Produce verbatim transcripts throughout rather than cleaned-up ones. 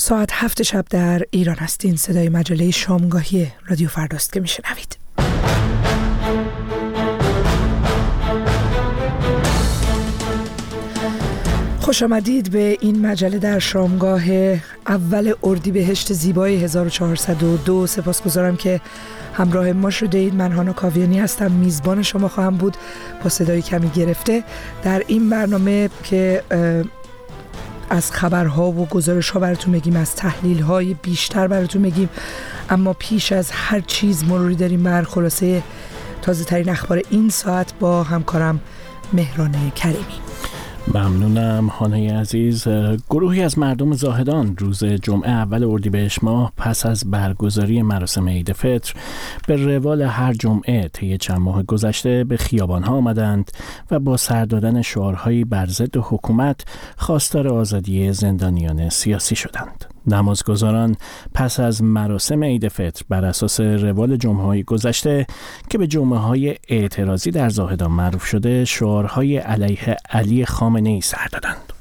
ساعت هفت شب در ایران هستین. صدای مجله شامگاهی رادیو فرداست که میشنوید. خوش آمدید به این مجله در شامگاه اول اردیبهشت زیبای هزار و چهارصد و دو. سپاسگزارم که همراه ما شده اید. من هانا کاویانی هستم، میزبان شما خواهم بود با صدای کمی گرفته در این برنامه که از خبرها و گزارش‌ها براتون بگیم، از تحلیل‌های بیشتر براتون بگیم. اما پیش از هر چیز مروری داریم بر خلاصه تازه ترین اخبار این ساعت با همکارم مهران کریمی. ممنونم هانای عزیز. گروهی از مردم زاهدان روز جمعه اول اردیبهشت ماه پس از برگزاری مراسم عید فطر به روال هر جمعه طی چند ماه گذشته به خیابان‌ها آمدند و با سر دادن شعارهایی بر ضد حکومت خواستار آزادی زندانیان سیاسی شدند. نمازگزاران پس از مراسم عید فطر بر اساس روال جمعه‌های گذشته که به جمعه‌های اعتراضی در زاهدان معروف شده شعارهای علیه علی خامنه‌ای سر دادند.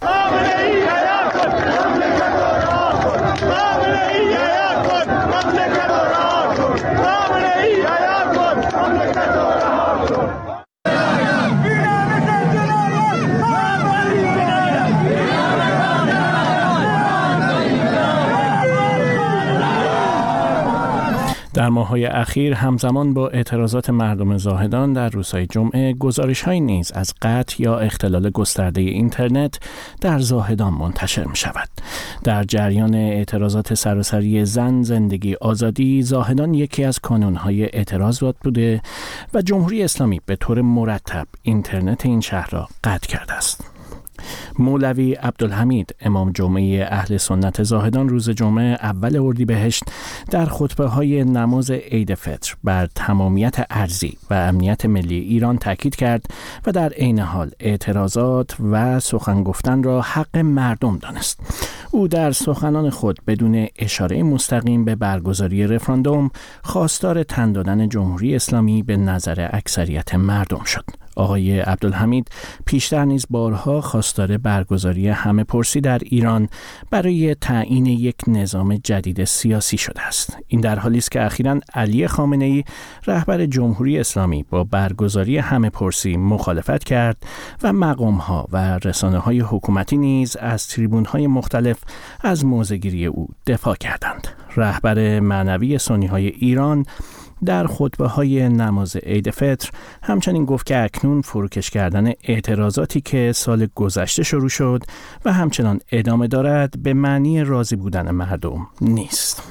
در ماه‌های اخیر همزمان با اعتراضات مردم زاهدان در روزهای جمعه گزارش‌هایی نیز از قطع یا اختلال گسترده اینترنت در زاهدان منتشر می‌شود. در جریان اعتراضات سراسری زن زندگی آزادی، زاهدان یکی از کانون‌های اعتراضات بوده و جمهوری اسلامی به طور مرتب اینترنت این شهر را قطع کرده است. مولوی عبدالحمید امام جمعه اهل سنت زاهدان روز جمعه اول اردیبهشت در خطبه‌های نماز عید فطر بر تمامیت ارضی و امنیت ملی ایران تاکید کرد و در عین حال اعتراضات و سخن گفتن را حق مردم دانست. او در سخنان خود بدون اشاره مستقیم به برگزاری رفراندوم خواستار تن دادن جمهوری اسلامی به نظر اکثریت مردم شد. آقای عبدالحمید پیشتر نیز بارها خواستار برگزاری همه پرسی در ایران برای تعیین یک نظام جدید سیاسی شده است. این در حالی است که اخیراً علی خامنه‌ای رهبر جمهوری اسلامی با برگزاری همه پرسی مخالفت کرد و مقام‌ها و رسانه‌های حکومتی نیز از تریبون‌های مختلف از موضع‌گیری او دفاع کردند. رهبر معنوی سنی‌های ایران در خطبه‌های نماز عید فطر همچنین گفت که اکنون فروکش کردن اعتراضاتی که سال گذشته شروع شد و همچنان ادامه دارد به معنی راضی بودن مردم نیست.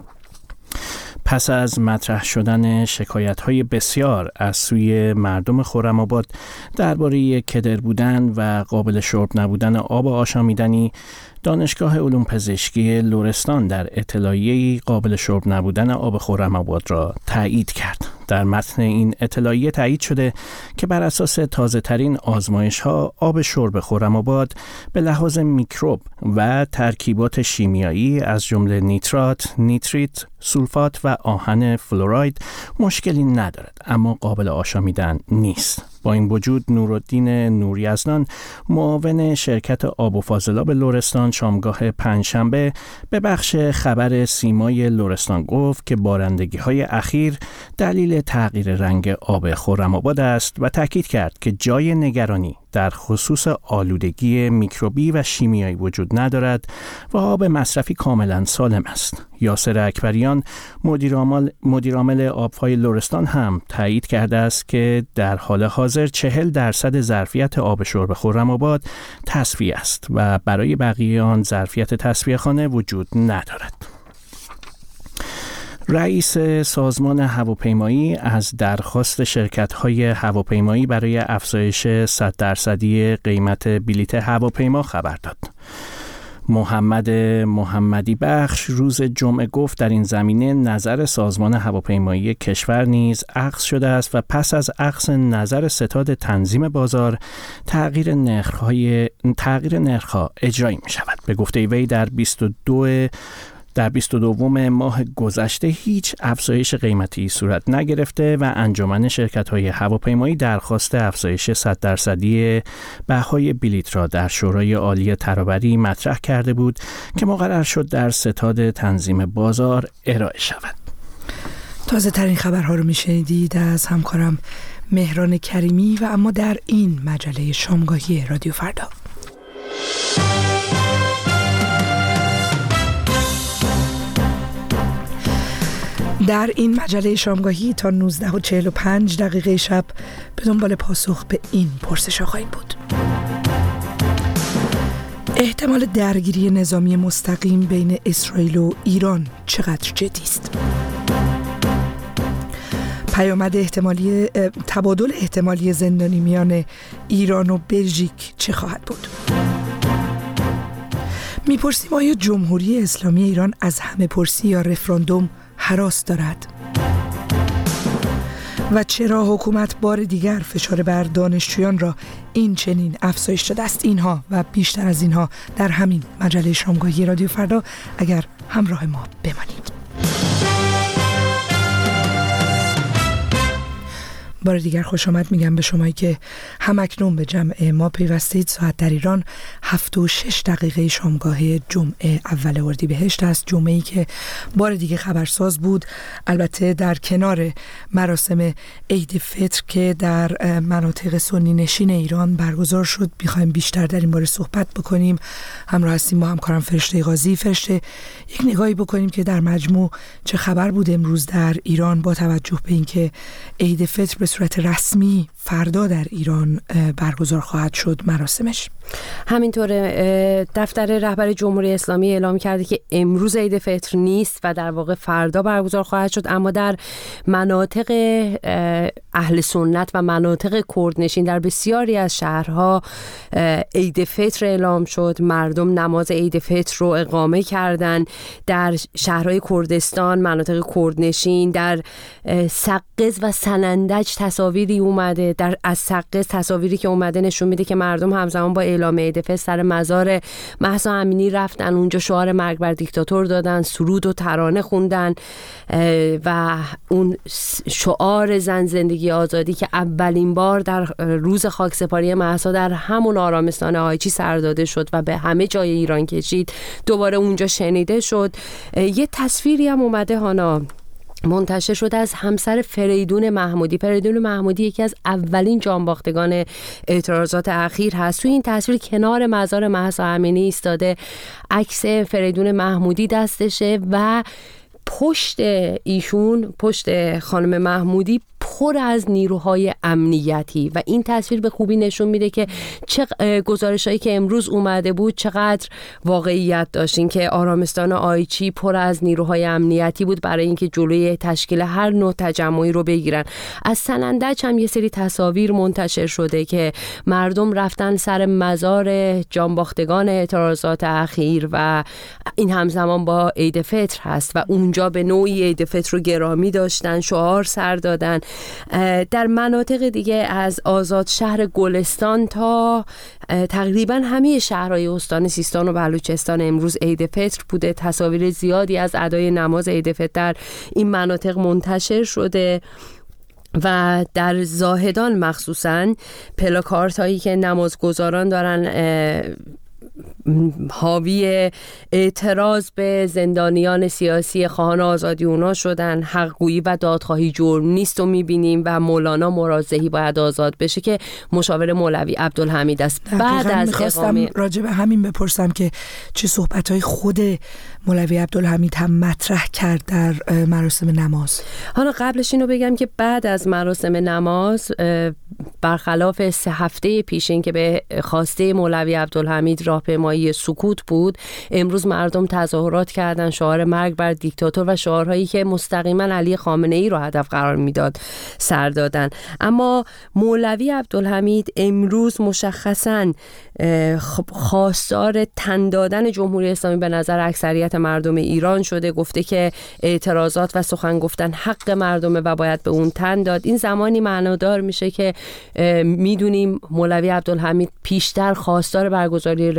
پس از مطرح شدن شکایت‌های بسیار از سوی مردم خرم‌آباد درباره کدر بودن و قابل شرب نبودن آب آشامیدنی، دانشگاه علوم پزشکی لرستان در اطلاعیه‌ای قابل شرب نبودن آب خرم‌آباد را تایید کرد. در متن این اطلاعیه تایید شده که بر اساس تازه‌ترین آزمایش‌ها آب شرب خرم‌آباد به لحاظ میکروب و ترکیبات شیمیایی از جمله نیترات، نیتریت، سولفات و آهن فلوراید مشکلی ندارد، اما قابل آشامیدن نیست. با این وجود نورالدین نوریزدان معاون شرکت آب و فاضلاب لرستان شامگاه پنجشنبه به بخش خبر سیمای لرستان گفت که بارندگی‌های اخیر دلیل تغییر رنگ آب خرم‌آباد است و تاکید کرد که جای نگرانی در خصوص آلودگی میکروبی و شیمیایی وجود ندارد و آب مصرفی کاملا سالم است. یاسر اکبریان مدیرعامل مدیرعامل آبهای لرستان هم تایید کرده است که در حال حاضر چهل درصد ظرفیت آب شرب خرم‌آباد تصفیه است و برای بقیه آن ظرفیت تصفیه خانه وجود ندارد. رئیس سازمان هواپیمایی از درخواست شرکت‌های هواپیمایی برای افزایش صد درصدی قیمت بلیت هواپیما خبر داد. محمد محمدی بخش روز جمعه گفت در این زمینه نظر سازمان هواپیمایی کشور نیز اخذ شده است و پس از اخذ نظر ستاد تنظیم بازار تغییر نرخ‌های تغییر نرخ‌ها اجرایی می‌شود. به گفته وی در بیست و دو در بیست و دوم ماه گذشته هیچ افزایش قیمتی صورت نگرفته و انجمن شرکت‌های هواپیمایی درخواست افزایش صد درصدی بهای بلیط را در شورای عالی ترابری مطرح کرده بود که مقرر شد در ستاد تنظیم بازار ارائه شود. تازه ترین خبرها رو میشنیدید از همکارم مهران کریمی و اما در این مجله شامگاهی رادیو فردا. در این مجله شامگاهی تا نوزده و چهل و پنج دقیقه شب به دنبال پاسخ به این پرسش خواهیم بود: احتمال درگیری نظامی مستقیم بین اسرائیل و ایران چقدر جدی است؟ پیامد احتمالی تبادل احتمالی زندانی میان ایران و بلژیک چه خواهد بود؟ میپرسیم آیا جمهوری اسلامی ایران از همه پرسی یا رفراندوم هراس دارد؟ و چرا حکومت بار دیگر فشار بر دانشجویان را این چنین افزایش داده است؟ اینها و بیشتر از اینها در همین مجله شامگاهی رادیو فردا، اگر همراه ما بمانید. بار دیگر خوش آمد میگم به شمایی که همکنون به جمع ما پیوستید. ساعت در ایران هفت و شش دقیقه شامگاه جمعه اول اردیبهشت است، جمعه‌ای که بار دیگه خبرساز بود، البته در کنار مراسم عید فطر که در مناطق سنی نشین ایران برگزار شد. می‌خوایم بیشتر در این باره صحبت بکنیم. همراه هستیم با همکارم فرشته قاضی. فرشته، یک نگاهی بکنیم که در مجموع چه خبر بود امروز در ایران با توجه به اینکه عید فطر به صورت رسمی فردا در ایران برگزار خواهد شد مراسمش. همینطور دفتر رهبر جمهوری اسلامی اعلام کرده که امروز عید فطر نیست و در واقع فردا برگزار خواهد شد، اما در مناطق اهل سنت و مناطق کردنشین در بسیاری از شهرها عید فطر اعلام شد. مردم نماز عید فطر رو اقامه کردن. در شهرهای کردستان، مناطق کردنشین، در سقز و سنندج تصاویری اومده. در از سقز تصاویری که اومده نشون میده که مردم همزمان با اعلام عید فطر سر مزار مهسا امینی رفتن، اونجا شعار مرگ بر دیکتاتور دادن، سرود و ترانه خوندن و اون شعار زن زندگی آزادی که اولین بار در روز خاکسپاری مهسا در همون آرامستان آیچی سر داده شد و به همه جای ایران کشید، دوباره اونجا شنیده شد. یه تصویری هم اومده هانا منتشر شده از همسر فریدون محمودی. فریدون محمودی یکی از اولین جانباختگان اعتراضات اخیر هست. توی این تصویر کنار مزار مهسا امینی ایستاده، عکس فریدون محمودی دستشه و پشت ایشون، پشت خانم محمودی پر از نیروهای امنیتی و این تصویر به خوبی نشون میده که چه گزارشایی که امروز اومده بود چقدر واقعیت داشتین، که آرامستان آیچی پر از نیروهای امنیتی بود برای اینکه جلوی تشکیل هر نوع تجمعی رو بگیرن. از سنندج هم یه سری تصاویر منتشر شده که مردم رفتن سر مزار جانباختگان اعتراضات اخیر و این همزمان با عید فطر هست و اونجا به نوعی عید فطر رو گرامی داشتن، شعار سر دادن. در مناطق دیگه از آزاد شهر گلستان تا تقریبا همه شهرهای استان سیستان و بلوچستان امروز عید فطر بوده. تصاویر زیادی از ادای نماز عید فطر در این مناطق منتشر شده و در زاهدان مخصوصاً پلاکارت هایی که نمازگزاران دارن حاوی اعتراض به زندانیان سیاسی خواهان آزادی اونا شدن، حقگویی و دادخواهی جرم نیست و میبینیم و مولانا مرازحی باید آزاد بشه که مشاور مولوی عبدالحمید است. بعد از اقامه راجع به همین بپرسم که چه صحبت‌های خود مولوی عبدالحمید هم مطرح کرد در مراسم نماز. حالا قبلش اینو بگم که بعد از مراسم نماز برخلاف سه هفته پیش این که به خواسته مولوی عبدالحمید راهپیمایی سکوت بود، امروز مردم تظاهرات کردن، شعار مرگ بر دیکتاتور و شعارهایی که مستقیما علی خامنه ای رو هدف قرار میداد سر دادن. اما مولوی عبدالحمید امروز مشخصاً خواستار تن دادن جمهوری اسلامی به نظر اکثریت مردم ایران شده. گفته که اعتراضات و سخن گفتن حق مردمه و باید به اون تن داد. این زمانی معنادار میشه که میدونیم مولوی عبدالحمید پیشتر خواستار برگزاری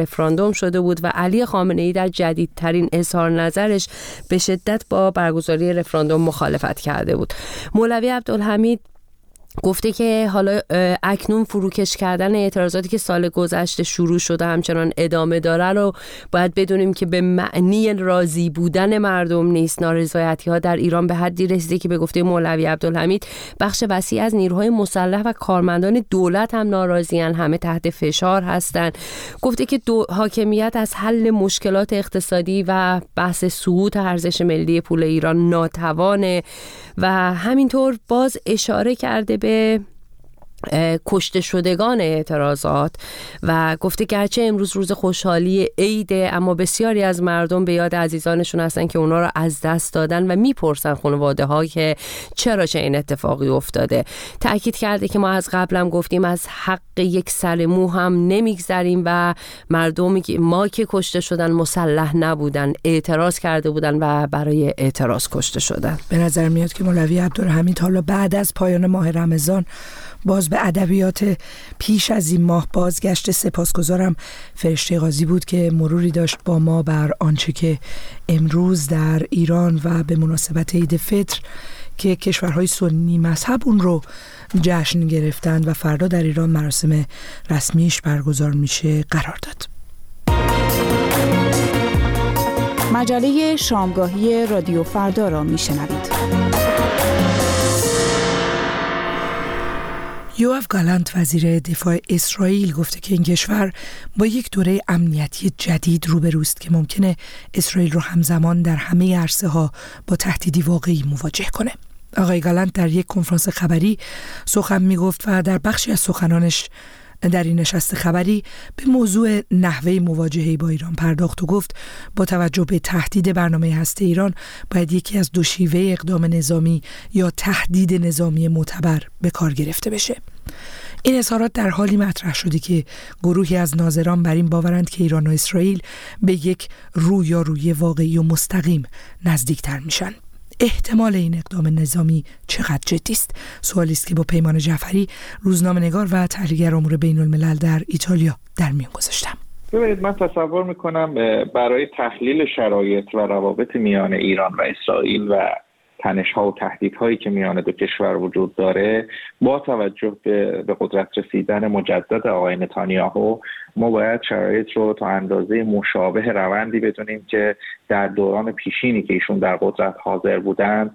رفراندوم شده بود و علی خامنه‌ای در جدیدترین اظهار نظرش به شدت با برگزاری رفراندوم مخالفت کرده بود. مولوی عبدالحمید گفته که حالا اکنون فروکش کردن اعتراضاتی که سال گذشته شروع شده همچنان ادامه داره رو باید بدونیم که به معنی راضی بودن مردم نیست. نارضایتی ها در ایران به حدی رسیده که به گفته مولوی عبدالحمید بخش وسیع از نیروهای مسلح و کارمندان دولت هم ناراضیان، همه تحت فشار هستند. گفته که دو حاکمیت از حل مشکلات اقتصادی و بحث سقوط ارزش ملی پول ایران ناتوانه و همینطور باز اشاره کرده به کشته شدگان اعتراضات و گفته گرچه امروز روز خوشحالی عیده اما بسیاری از مردم به یاد عزیزانشون هستن که اونا رو از دست دادن و میپرسن خانواده ها که چرا چه این اتفاقی افتاده. تأکید کرده که ما از قبلم گفتیم از حق یک سر مو هم نمیگذریم و مردمی که ما که کشته شدن مسلح نبودن، اعتراض کرده بودن و برای اعتراض کشته شدن. به نظر میاد که مولوی عبدالحمید حالا بعد از پایان ماه رمضان باز به ادبیات پیش از این ماه بازگشت. سپاسگزارم فرشته قاضی بود که مروری داشت با ما بر آنچه که امروز در ایران و به مناسبت عید فطر که کشورهای سنی مذهب اون رو جشن گرفتند و فردا در ایران مراسم رسمیش برگزار میشه قرار داد. مجله شامگاهی رادیو فردا را میشنوید. یوآف گالانت وزیر دفاع اسرائیل گفته که این کشور با یک دوره امنیتی جدید روبروست که ممکنه اسرائیل رو همزمان در همه عرصه‌ها با تهدیدی واقعی مواجه کنه. آقای گالانت در یک کنفرانس خبری سخن میگفت و در بخشی از سخنانش در این نشست خبری به موضوع نحوه مواجهه با ایران پرداخت و گفت با توجه به تهدید برنامه هسته ایران باید یکی از دو شیوه اقدام نظامی یا تهدید نظامی معتبر به کار گرفته بشه. این اظهارات در حالی مطرح شده که گروهی از ناظران بر این باورند که ایران و اسرائیل به یک رویارویی واقعی و مستقیم نزدیکتر میشن. احتمال این اقدام نظامی چقدر جدی است؟ سوالی است که با پیمان جعفری، روزنامه‌نگار و تحلیلگر امور بین الملل در ایتالیا در میان گذاشتم. ببینید، من تصور میکنم برای تحلیل شرایط و روابط میان ایران و اسرائیل و تنش‌ها و تهدیدهایی که میان دو کشور وجود داره، با توجه به به قدرت رسیدن مجدد آقای نتانیاهو، ما باید شرایط رو تا اندازه مشابه روندی بدونیم که در دوران پیشینی که ایشون در قدرت حاضر بودن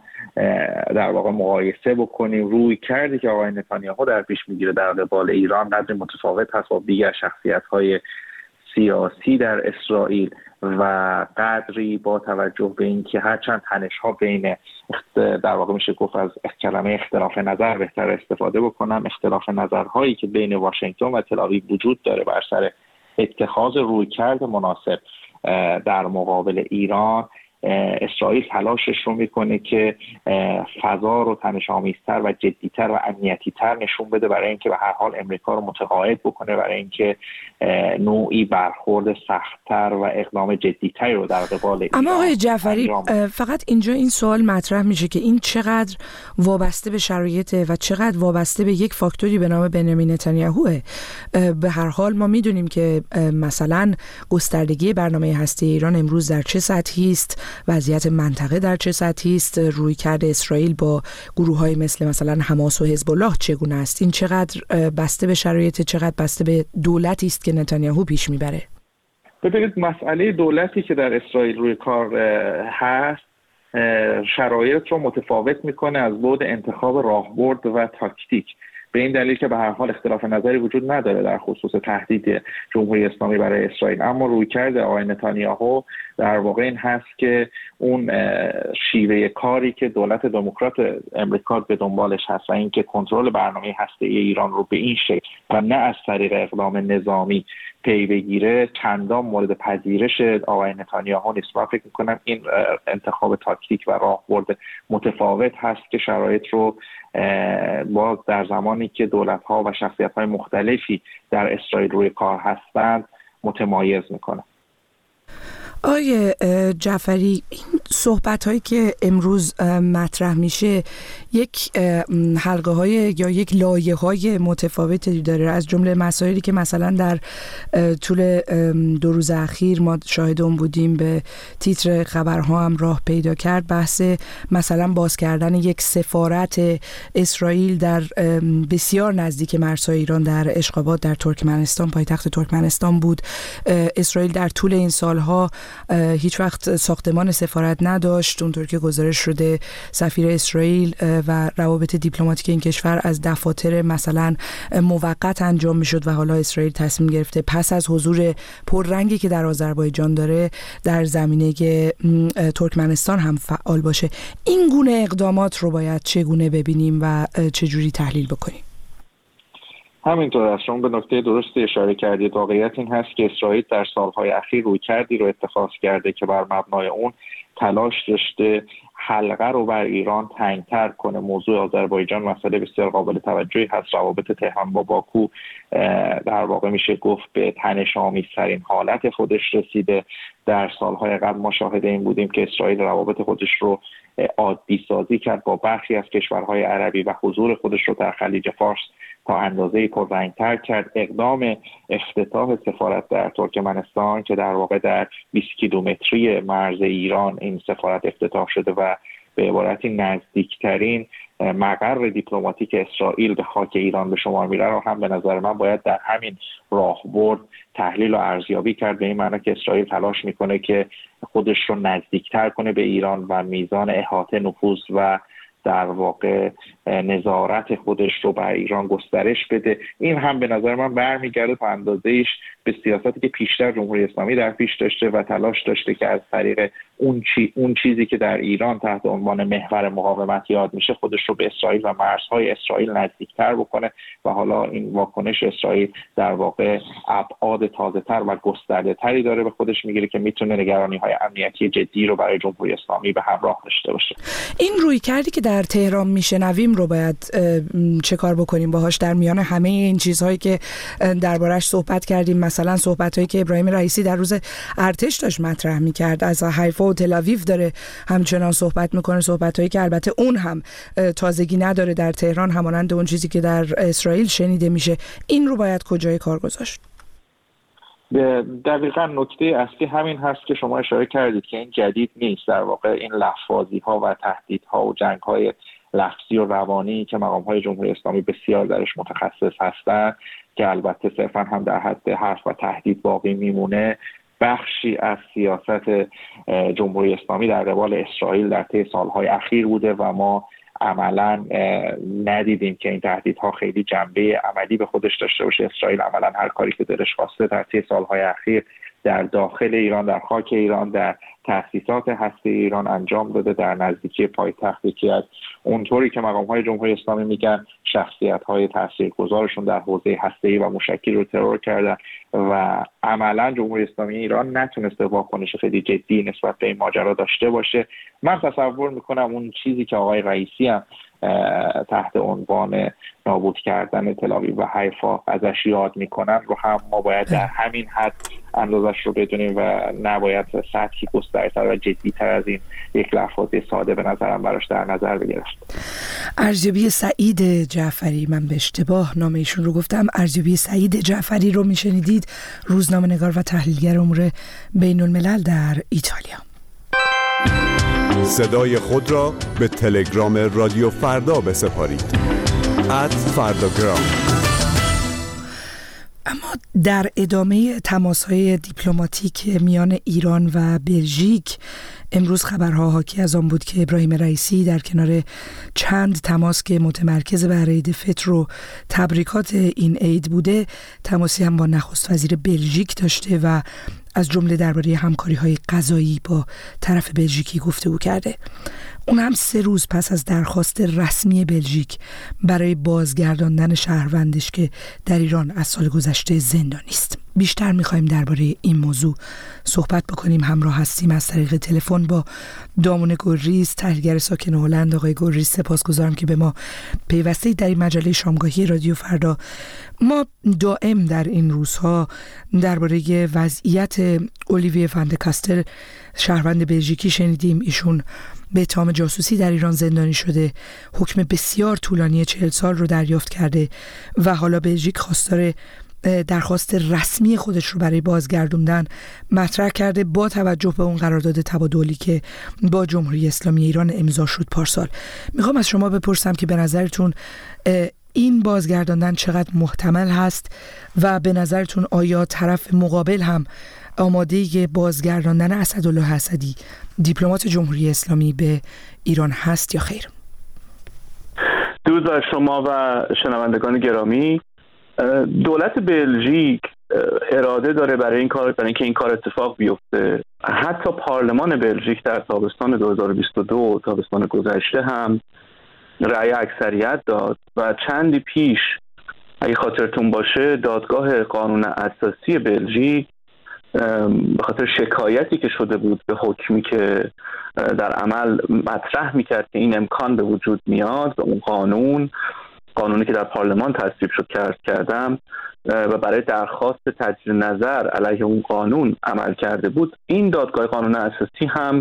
در واقع مقایسه بکنیم. روی کردی که آقای نتانیاهو در پیش میگیره در قبال ایران قدر متفاوت هست با دیگر شخصیت‌های سیاسی در اسرائیل و قدری با توجه به اینکه هرچند تنش‌ها بین در واقع میشه گفت از کلمه اختلاف نظر بهتر استفاده بکنم، اختلاف نظرهایی که بین واشنگتن و تل‌آویو وجود داره بر سر اتخاذ رویکرد مناسب در مقابل ایران، اسرائیل تلاشش رو میکنه که فضا رو تنش‌آمیزتر و جدیتر و امنیتی‌تر نشون بده برای اینکه به هر حال امریکا رو متقاعد بکنه، برای اینکه نوعی برخورد سخت‌تر و اقدام جدی‌تری رو در قبال ایران. اما آقای جعفری، فقط اینجا این سوال مطرح میشه که این چقدر وابسته به شرایطه و چقدر وابسته به یک فاکتوری به نام بنیامین نتانیاهوه. به هر حال ما میدونیم که مثلا گستردگی برنامه هسته ایران امروز در چه سطحی است، وضعیت منطقه در چه سطحی است، رویکرد اسرائیل با گروه‌های مثل مثلا حماس و حزب الله چگونه است. این چقدر بسته به شرایط، چقدر بسته به دولتی است که نتانیاهو پیش میبره؟ ببینید، مسئله دولتی که در اسرائیل روی کار هست شرایط رو متفاوت میکنه از بعد انتخاب راهبرد و تاکتیک، به این دلیل که به هر حال اختلاف نظری وجود نداره در خصوص تهدید جمهوری اسلامی برای اسرائیل، اما رویکرد آقای نتانیاهو در واقع این هست که اون شیوه کاری که دولت دموکرات امریکا به دنبالش هست و اینکه کنترل برنامه هسته‌ای ایران رو به این شکل و نه از طریق اقدام نظامی پی بگیره چندان مورد پذیرش آقای نتانیاهو نیست. من فکر می‌کنم این انتخاب تاکتیک و راهبرد متفاوت هست که شرایط رو باز در زمانی که دولت‌ها و شخصیت‌های مختلفی در اسرائیل روی کار هستند متمایز می‌کنه. آقای جعفری، این صحبت هایی که امروز مطرح میشه یک حلقه های یا یک لایه های متفاوتی داره، از جمله مسائلی که مثلا در طول دو روز اخیر ما شاهد اون بودیم به تیتر خبرها هم راه پیدا کرد، بحث مثلا باز کردن یک سفارت اسرائیل در بسیار نزدیک مرزهای ایران در اشخابات در ترکمنستان، پایتخت ترکمنستان بود. اسرائیل در طول این سالها هیچ وقت ساختمان سفارت نداشت، اونطور که گزارش شده سفیر اسرائیل و روابط دیپلماتیک این کشور از دفاتر مثلا موقت انجام میشد و حالا اسرائیل تصمیم گرفته پس از حضور پررنگی که در آذربایجان داره در زمینه ترکمنستان هم فعال باشه. این گونه اقدامات رو باید چگونه ببینیم و چجوری تحلیل بکنیم؟ همینطور است، شما به نکته درستی اشاره کردید. واقعیت این هست که اسرائیل در سالهای اخیر رویکردی رو اتخاذ کرده که بر مبنای اون تلاش داشته حلقه رو بر ایران تنگتر کنه. موضوع آذربایجان مسئله بسیار قابل توجهی هست. روابط تهران با باکو در واقع میشه گفت به تنش‌آمیزترین حالت خودش رسیده. در سالهای قبل ما شاهد این بودیم که اسرائیل روابط خودش رو عادی سازی کرد با برخی از کشورهای عربی و حضور خودش رو در خلیج فارس تا اندازه‌ای پررنگ‌تر کرد. اقدام افتتاح سفارت در ترکمنستان که در واقع در بیست کیلومتری مرز ایران این سفارت افتتاح شده و به عبارتی نزدیکترین مقر دیپلماتیک اسرائیل به خاک ایران به شمار میره رو هم به نظر من باید در همین راهبرد تحلیل و ارزیابی کرد، به این معنی که اسرائیل تلاش میکنه که خودش رو نزدیکتر کنه به ایران و میزان احاطه، نفوذ و در واقع نظارت خودش رو بر ایران گسترش بده. این هم به نظر من برمیگرده تا اندازه‌ایش به سیاستی که پیشتر جمهوری اسلامی در پیش داشته و تلاش داشته که از طریق اون چی اون چیزی که در ایران تحت عنوان محور مقاومت یاد میشه خودش رو به اسرائیل و مرزهای اسرائیل نزدیکتر بکنه و حالا این واکنش اسرائیل در واقع ابعاد تازه‌تر و گسترده‌تری داره به خودش میگیره که میتونه نگرانی‌های امنیتی جدی رو برای جمهوری اسلامی به همراه داشته باشه. این رویکردی که در تهران میشنویم رو باید چه کار بکنیم باهاش در میان همه این چیزهایی که دربارش صحبت کردیم؟ مثلا صحبتایی که ابراهیم رئیسی در روز ارتش داشت مطرح میکرد، از حیفا و تل آویو داره همچنان صحبت میکنه، صحبتایی که البته اون هم تازگی نداره در تهران، همانند اون چیزی که در اسرائیل شنیده میشه. این رو باید کجای کار گذاشت؟ دقیقاً نکته اصلی همین هست که شما اشاره کردید که این جدید نیست. در واقع این لفظی ها و تهدیدها و جنگ های لفظی و روانی که مقام های جمهوری اسلامی بسیار درش متخصص هستند که البته صرفاً هم در حد حرف و تهدید باقی میمونه، بخشی از سیاست جمهوری اسلامی در قبال اسرائیل در طی سالهای اخیر بوده و ما عملاً ندیدیم که این تهدیدها خیلی جنبه عملی به خودش داشته باشه. اسرائیل عملاً هر کاری که دلش خواسته در طی سالهای اخیر در داخل ایران، در خاک ایران، در تأسیسات هسته ایران انجام داده، در نزدیکی پایتخت یکی از اونطوری که مقام‌های جمهوری اسلامی میگن شخصیت‌های تاثیرگذارشون در حوزه هسته‌ای و موشکی رو ترور کردن و عملاً جمهوری اسلامی ایران نتونسته واکنش خیلی جدی نسبت به این ماجرا داشته باشه. من تصور میکنم اون چیزی که آقای رئیسی هم تحت عنوان نابود کردن تل آویو و حیفا ازش یاد میکنن رو هم ما باید در همین حد اندازش رو بدونیم و نباید سطحی گسترتر و جدیتر از این یک لفظ ساده به نظرم براش در نظر بگرفت. ارزیابی سعید جعفری، من به اشتباه نام ایشون رو گفتم، ارزیابی سعید جعفری رو میشنیدید، روزنامه‌نگار و تحلیلگر امور بین الملل در ایتالیا. صدای خود را به تلگرام رادیو فردا بسپارید. ات فرداگرام. اما در ادامه تماس‌های دیپلماتیک میان ایران و بلژیک، امروز خبرها حاکی از آن بود که ابراهیم رئیسی در کنار چند تماس که متمرکز بر عید فطر و تبریکات این عید بوده، تماسی هم با نخست وزیر بلژیک داشته و از جمله درباره همکاری‌های غذایی با طرف بلژیکی گفتگو کرده. اون هم سه روز پس از درخواست رسمی بلژیک برای بازگرداندن شهروندش که در ایران از سال گذشته زندانی است. بیشتر می‌خوایم درباره این موضوع صحبت بکنیم. همراه هستیم از طریق تلفن با دامون گلریز، تحلیلگر ساکن هلند. آقای گلریز، سپاسگزارم که به ما پیوستید در این مجله شامگاهی رادیو فردا. ما دائم در این روزها درباره وضعیت اولیویه فان د کاستل، شهروند بلژیکی، شنیدیم. ایشون به اتهام جاسوسی در ایران زندانی شده، حکم بسیار طولانی چهل سال رو دریافت کرده و حالا بلژیک خواستار درخواست رسمی خودش رو برای بازگردوندن مطرح کرده با توجه به اون قرارداد تبادلی که با جمهوری اسلامی ایران امضا شد پارسال. میخوام از شما بپرسم که به نظرتون این بازگرداندن چقدر محتمل هست و به نظرتون آیا طرف مقابل هم آماده بازگرداندن اسدالله اسدی، دیپلمات جمهوری اسلامی، به ایران هست یا خیر؟ درود بر شما و شنوندگان گرامی. دولت بلژیک اراده داره برای این کار برای اینکه این کار اتفاق بیفته. حتی پارلمان بلژیک در تابستان دو هزار و بیست و دو، تابستان گذشته، هم رأی اکثریت داد و چندی پیش اگه خاطرتون باشه دادگاه قانون اساسی بلژیک به خاطر شکایتی که شده بود به حکمی که در عمل مطرح میکرد که این امکان به وجود میاد به اون قانون قانونی که در پارلمان تصویب شد کرد کردم و برای درخواست تجدید نظر علیه اون قانون عمل کرده بود، این دادگاه قانون اساسی هم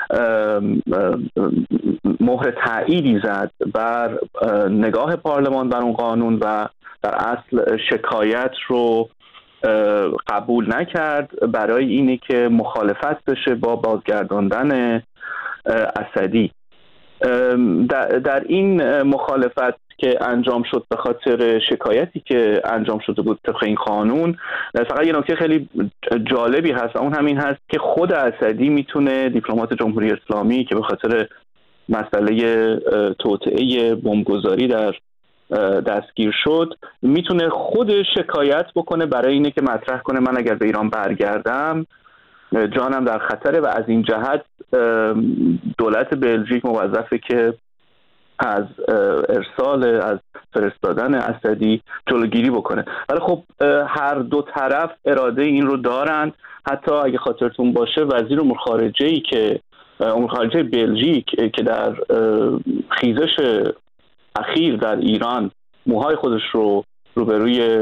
مهر تأییدی زد بر نگاه پارلمان بر اون قانون و در اصل شکایت رو قبول نکرد برای اینه که مخالفت بشه با بازگرداندن اسدی. در این مخالفت که انجام شد به خاطر شکایتی که انجام شده بود طبق این قانون، فقط یه نکته خیلی جالبی هست، اون همین هست که خود اسدی میتونه، دیپلمات جمهوری اسلامی که به خاطر مسئله توطئه بمبگذاری در دستگیر شد، میتونه خود شکایت بکنه برای اینه که مطرح کنه من اگر به ایران برگردم جانم در خطره و از این جهت دولت بلژیک موظفه که از ارسال از فرستادن اسدی جلوگیری بکنه. ولی خب هر دو طرف اراده این رو دارن. حتی اگه خاطرتون باشه وزیر امور خارجه‌ای که امور خارجه بلژیک که در خیزش اخیر در ایران موهای خودش رو روبروی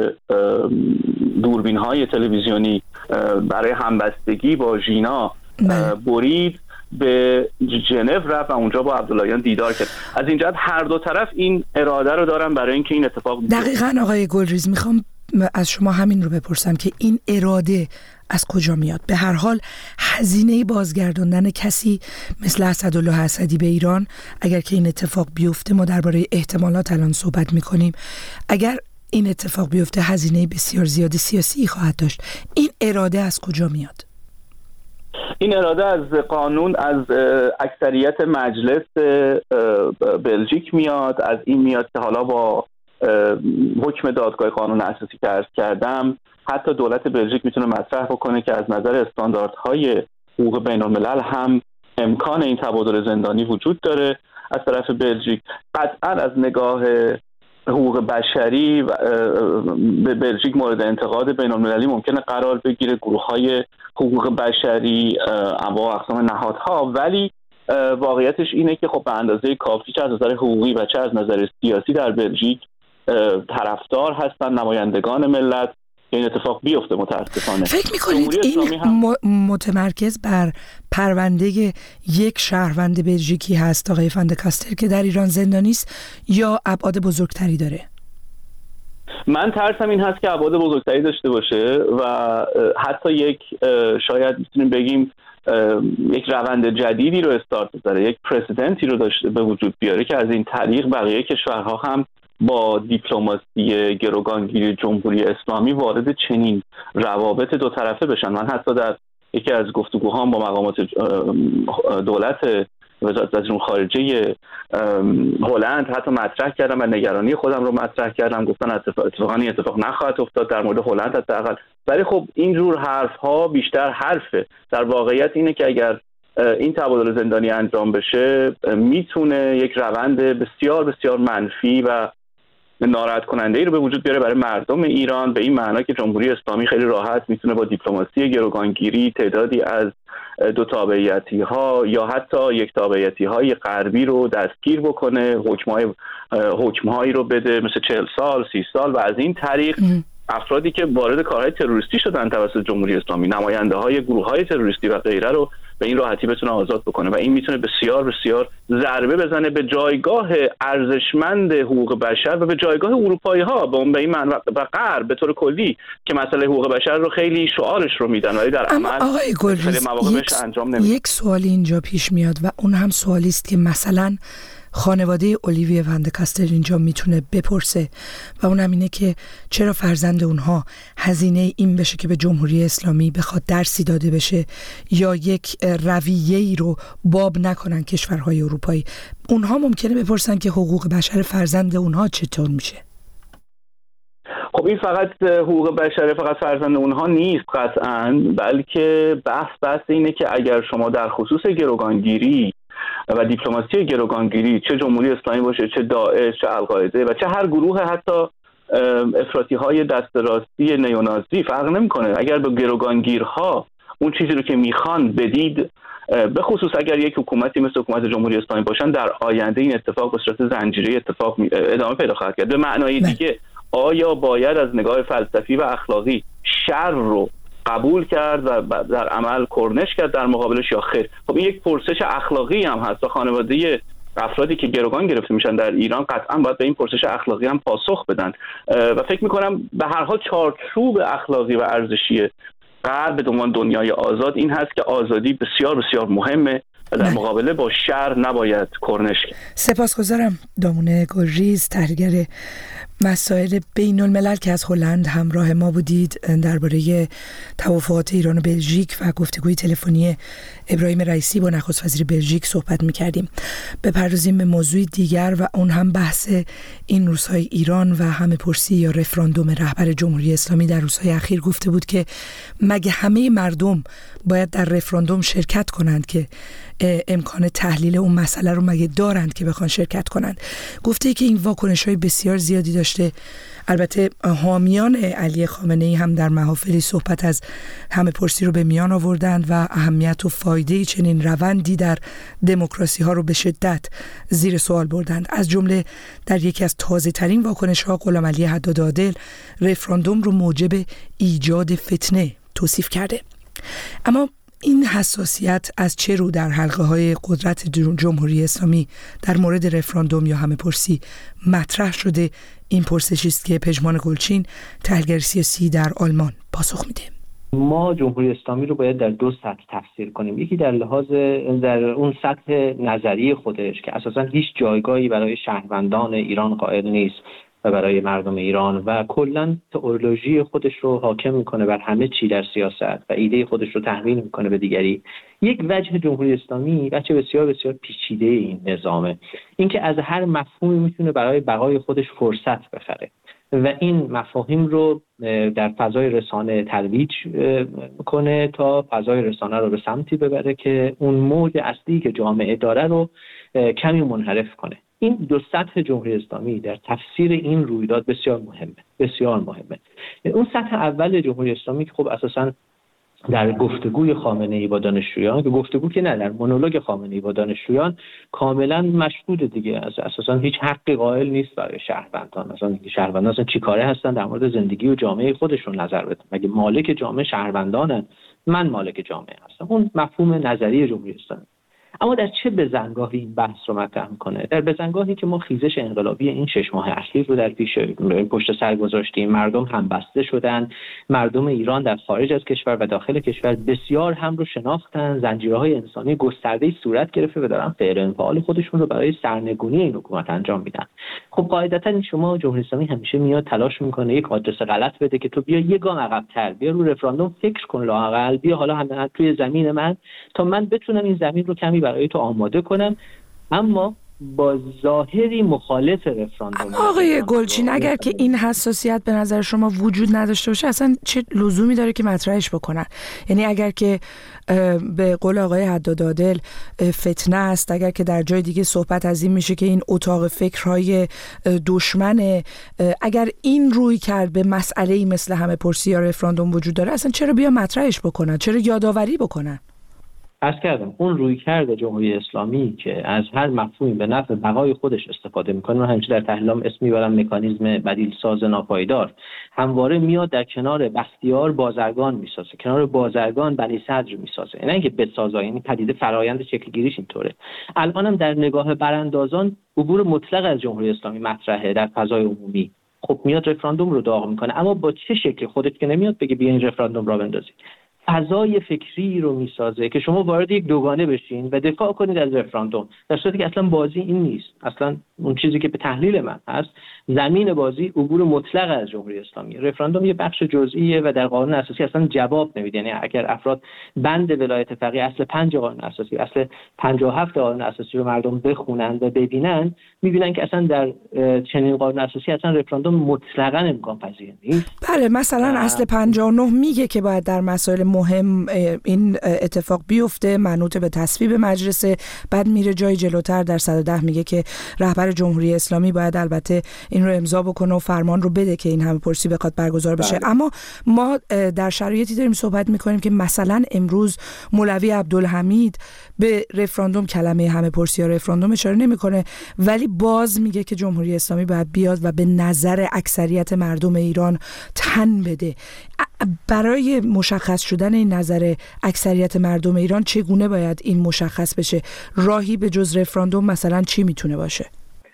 دوربین‌های تلویزیونی برای همبستگی با ژینا برید، به ژنو رفت و اونجا با عبداللهیان دیدار کرد. از این جهت هر دو طرف این اراده رو دارن برای اینکه این اتفاق بیفته. دقیقاً آقای گلریز، میخوام از شما همین رو بپرسم که این اراده از کجا میاد؟ به هر حال هزینه بازگرداندن کسی مثل اسدالله اسدی به ایران، اگر که این اتفاق بیفته، ما درباره احتمالات الان صحبت میکنیم، اگر این اتفاق بیفته هزینه بسیار زیاد سیاسی خواهد داشت. این اراده از کجا میاد؟ این اراده از قانون، از اکثریت مجلس بلژیک میاد. از این میاد که حالا با حکم دادگاه قانون اساسی که عرض کردم حتی دولت بلژیک میتونه مطرح بکنه که از نظر استانداردهای حقوق بین الملل هم امکان این تبادل زندانی وجود داره از طرف بلژیک. قطعا از نگاه حقوق بشری به بلژیک مورد انتقاد بین المللی ممکنه قرار بگیره، گروه‌های حقوق بشری، انواع و اقسام نهادها، ولی واقعیتش اینه که خب به اندازه کافی چه از نظر حقوقی و چه از نظر سیاسی در بلژیک طرفدار هستن نمایندگان ملت که این اتفاق بیفته. متاسفانه فکر می‌کنید این متمرکز بر پرونده یک شهروند بلژیکی هست، آقای فان د کاستل، که در ایران زندانی است، یا ابعاد بزرگتری داره؟ من ترسم این هست که ابعاد بزرگتری داشته باشه و حتی یک شاید میتونیم بگیم یک روند جدیدی رو استارت بذاره، یک پرسیدنتی رو داشته به وجود بیاره که از این طریق بقیه کشورها هم با دیپلماسی گروگانگیری جمهوری اسلامی وارد چنین روابط دو طرفه بشن. من حتی در یکی از گفتگوهام با مقامات دولت وزارت امور خارجه هلند حتی مطرح کردم و نگرانی خودم رو مطرح کردم. گفتن اتفاقا این اتفاق نخواهد افتاد در مورد هلند حداقل. ولی خب این جور حرف ها بیشتر حرفه. در واقعیت اینه که اگر این تبادل زندانی انجام بشه میتونه یک روند بسیار بسیار منفی و ناراحت کننده ای رو به وجود بیاره برای مردم ایران، به این معنا که جمهوری اسلامی خیلی راحت میتونه با دیپلماسی گروگانگیری تعدادی از دو تابعیتی ها یا حتی یک تابعیتی های غربی رو دستگیر بکنه، حکم‌های حکم‌هایی رو بده مثل چهل سال، سی سال و از این طریق افرادی که وارد کارهای تروریستی شدن توسط جمهوری اسلامی، نماینده های گروه های تروریستی و غیره رو به این راحتی بتونه آزاد بکنه و این میتونه بسیار بسیار ضربه بزنه به جایگاه ارزشمند حقوق بشر و به جایگاه اروپایی ها به این معنی و غرب به طور کلی که مسئله حقوق بشر رو خیلی شعارش رو میدن ولی در عمل آقای گلریز یک, انجام نمیده. یک سوالی اینجا پیش میاد و اون هم سوالی است که مثلا خانواده اولیوی وندکاستر اینجا میتونه بپرسه و اونم اینه که چرا فرزند اونها هزینه این بشه که به جمهوری اسلامی بخواد درسی داده بشه یا یک رویه‌ای رو باب نکنن کشورهای اروپایی. اونها ممکنه بپرسن که حقوق بشر فرزند اونها چطور میشه؟ خب این فقط حقوق بشر فقط فرزند اونها نیست قطعاً، بلکه بحث بحث اینه که اگر شما در خصوص گروگانگیری و دیپلماسی گروگانگیری چه جمهوری اسلامی باشه، چه داعش، چه القاعده و چه هر گروه حتی افراطی های دست راستی نیونازی فرق نمیکنه، اگر به گروگانگیرها اون چیزی رو که میخوان بدید، به خصوص اگر یک حکومتی مثل حکومت جمهوری اسلامی باشن، در آینده این اتفاق به صورت زنجیره اتفاق ادامه پیدا خواهد کرد. به معنای دیگه آیا باید از نگاه فلسفی و اخلاقی شر رو قبول کرد و در عمل کرنش کرد در مقابلش یا خیر؟ خب این یک پرسش اخلاقی هم هست و خانواده افرادی که گروگان گرفته میشن در ایران قطعا باید به این پرسش اخلاقی هم پاسخ بدن و فکر میکنم به هر حال چارچوب اخلاقی و ارزشی غرب به عنوان دنیای آزاد این هست که آزادی بسیار بسیار مهمه و در مقابله با شر نباید کرنش کرد. سپاسگزارم دامونه گلریز، تحلیلگر مسائل بین الملل که از هلند همراه ما بودید درباره توافقات ایران و بلژیک و گفتگوی تلفنی ابراهیم رئیسی با نخست وزیر بلژیک صحبت می‌کردیم. بپردازیم به موضوع دیگر و اون هم بحث این روزهای ایران و همه پرسی یا رفراندوم. رهبر جمهوری اسلامی در روزهای اخیر گفته بود که مگه همه مردم باید در رفراندوم شرکت کنند که امکان تحلیل اون مسئله رو مگه دارند که بخوان شرکت کنند. گفته ای که این واکنش‌های بسیار زیادی داشته. البته حامیان علی خامنه‌ای هم در محافلی صحبت از همه پرسی رو به میان آوردند و اهمیت و فایده چنین روندی در دموکراسی ها رو به شدت زیر سوال بردند. از جمله در یکی از تازه ترین واکنش ها غلامعلی حداد عادل رفراندوم رو موجب ایجاد فتنه توصیف کرده. اما این حساسیت از چه رو در حلقه های قدرت جمهوری اسلامی در مورد رفراندوم یا همه پرسی مطرح شده؟ این پرسشی است که پژمان گلچین، تحلیلگر سیاسی در آلمان، پاسخ میده. ما جمهوری اسلامی رو باید در دو سطح تفسیر کنیم. یکی در لحاظ در اون سطح نظری خودش که اساساً هیچ جایگاهی برای شهروندان ایران قائل نیست و برای مردم ایران و کلاً تئولوژی خودش رو حاکم میکنه بر همه چی در سیاست و ایده خودش رو تحمیل میکنه به دیگری. یک وجه جمهوری اسلامی وجه بسیار بسیار پیچیده این نظامه، اینکه از هر مفهومی میتونه برای بقای خودش فرصت بخره و این مفاهیم رو در فضای رسانه ترویج کنه تا فضای رسانه رو به سمتی ببره که اون موج اصلی که جامعه داره رو کمی منحرف کنه. این دو سطح جمهوری اسلامی در تفسیر این رویداد بسیار مهمه، بسیار مهمه. اون سطح اول جمهوری اسلامی که خب اساساً در گفتگوی خامنه‌ای با دانشجویان، که گفتگو که نه، در مونولوگ خامنه‌ای با دانشجویان کاملا مشهود دیگه، اساساً هیچ حقی قائل نیست برای شهروندان. مثلا شهروندان اصلا چیکاره هستن در مورد زندگی و جامعه خودشون نظر بدن؟ مگه مالک جامعه شهروندانن؟ من مالک جامعه هستم. اون مفهوم نظری جمهوری اسلامی. اما در چه بزنگاهی این بحث رو مطرح میکنه؟ در بزنگاهی که ما خیزش انقلابی این شش ماه اخیر رو در پیش پشت سر گذاشتیم. مردم همبسته شدن، مردم ایران در خارج از کشور و داخل کشور بسیار هم رو شناختن، زنجیره‌های انسانی گسترده‌ای صورت گرفته و دارن فعل انفعال خودشون رو برای سرنگونی این حکومت انجام میدن. خب قاعدتاً شما جمهوری اسلامی همیشه میاد تلاش میکنه یک آدرس غلط بده که تو بیا یه گام عقب‌تر، بیا رو رفراندوم فکر کن، لااقل بیا حالا هم توی زمین من تا من بتونم این زمین رو کمی برای تو آماده کنم. اما با ظاهری مخالف رفراندوم. آقای گلچین، اگر که این حساسیت به نظر شما وجود نداشته باشه اصلا چه لزومی داره که مطرحش بکنن؟ یعنی اگر که به قول آقای حداد عادل فتنه است، اگر که در جای دیگه صحبت از این میشه که این اتاق فکرهای دشمنه، اگر این روی کرد به مسئله‌ای مثل همه پرسی یا رفراندوم وجود داره، اصلا چرا بیا مطرحش بکنن؟ چرا یادآوری بکنن؟ عرض کردم اون رویکرد جمهوری اسلامی که از هر مفهومی به نفع بقای خودش استفاده میکنه، من همیشه در تحلیلام اسم میبرم مکانیزم بدیل ساز ناپایدار، همواره میاد در کنار بختیار بازرگان میسازه، کنار بازرگان بنی صدر میسازه، نه اینکه بسازه. یعنی پدیده فرایند شکل گیریش اینطوره. الانم در نگاه براندازان عبور مطلق از جمهوری اسلامی مطرحه در فضای عمومی. خب میاد رفراندوم رو داغ میکنه، اما با چه شکلی؟ خودت که نمیاد بگه بیا این رفراندوم را بندازید. فضای فکری رو میسازه که شما وارد یک دوگانه بشین و دفاع کنید از رفراندوم، در صورتی که اصلا بازی این نیست. اصلا اون چیزی که به تحلیل من هست، زمین بازی عبور مطلق از جمهوری اسلامی. رفراندوم یه بخش جزئیه و در قانون اساسی اصلا جواب نمیده. یعنی اگر افراد بند ولایت فقیه اصل پنج قانون اساسی، اصل پنجاه و هفت قانون اساسی رو مردم بخونن و ببینن، میبینن که اصلا در چنین قانون اساسی اصلا رفراندوم مطلقاً امکان پذیر نیست. بله، مثلا اصل پنجاه و نه میگه که باید در مسائل مهم این اتفاق بیفته، منوط به تصویب مجلس. بعد میره جای جلوتر در صد و ده میگه که رهبر جمهوری اسلامی باید البته این رو امضا بکنه و فرمان رو بده که این همه پرسی بخواد برگزار بشه. بله. اما ما در شرایطی داریم صحبت میکنیم که مثلا امروز مولوی عبدالحمید به رفراندوم، کلمه همه پرسی یا رفراندوم اشاره نمیکنه، ولی باز میگه که جمهوری اسلامی باید بیاد و به نظر اکثریت مردم ایران تن بده. برای مشخص شدن این نظر اکثریت مردم ایران چگونه باید این مشخص بشه؟ راهی به جز رفراندوم مثلا چی میتونه باشه؟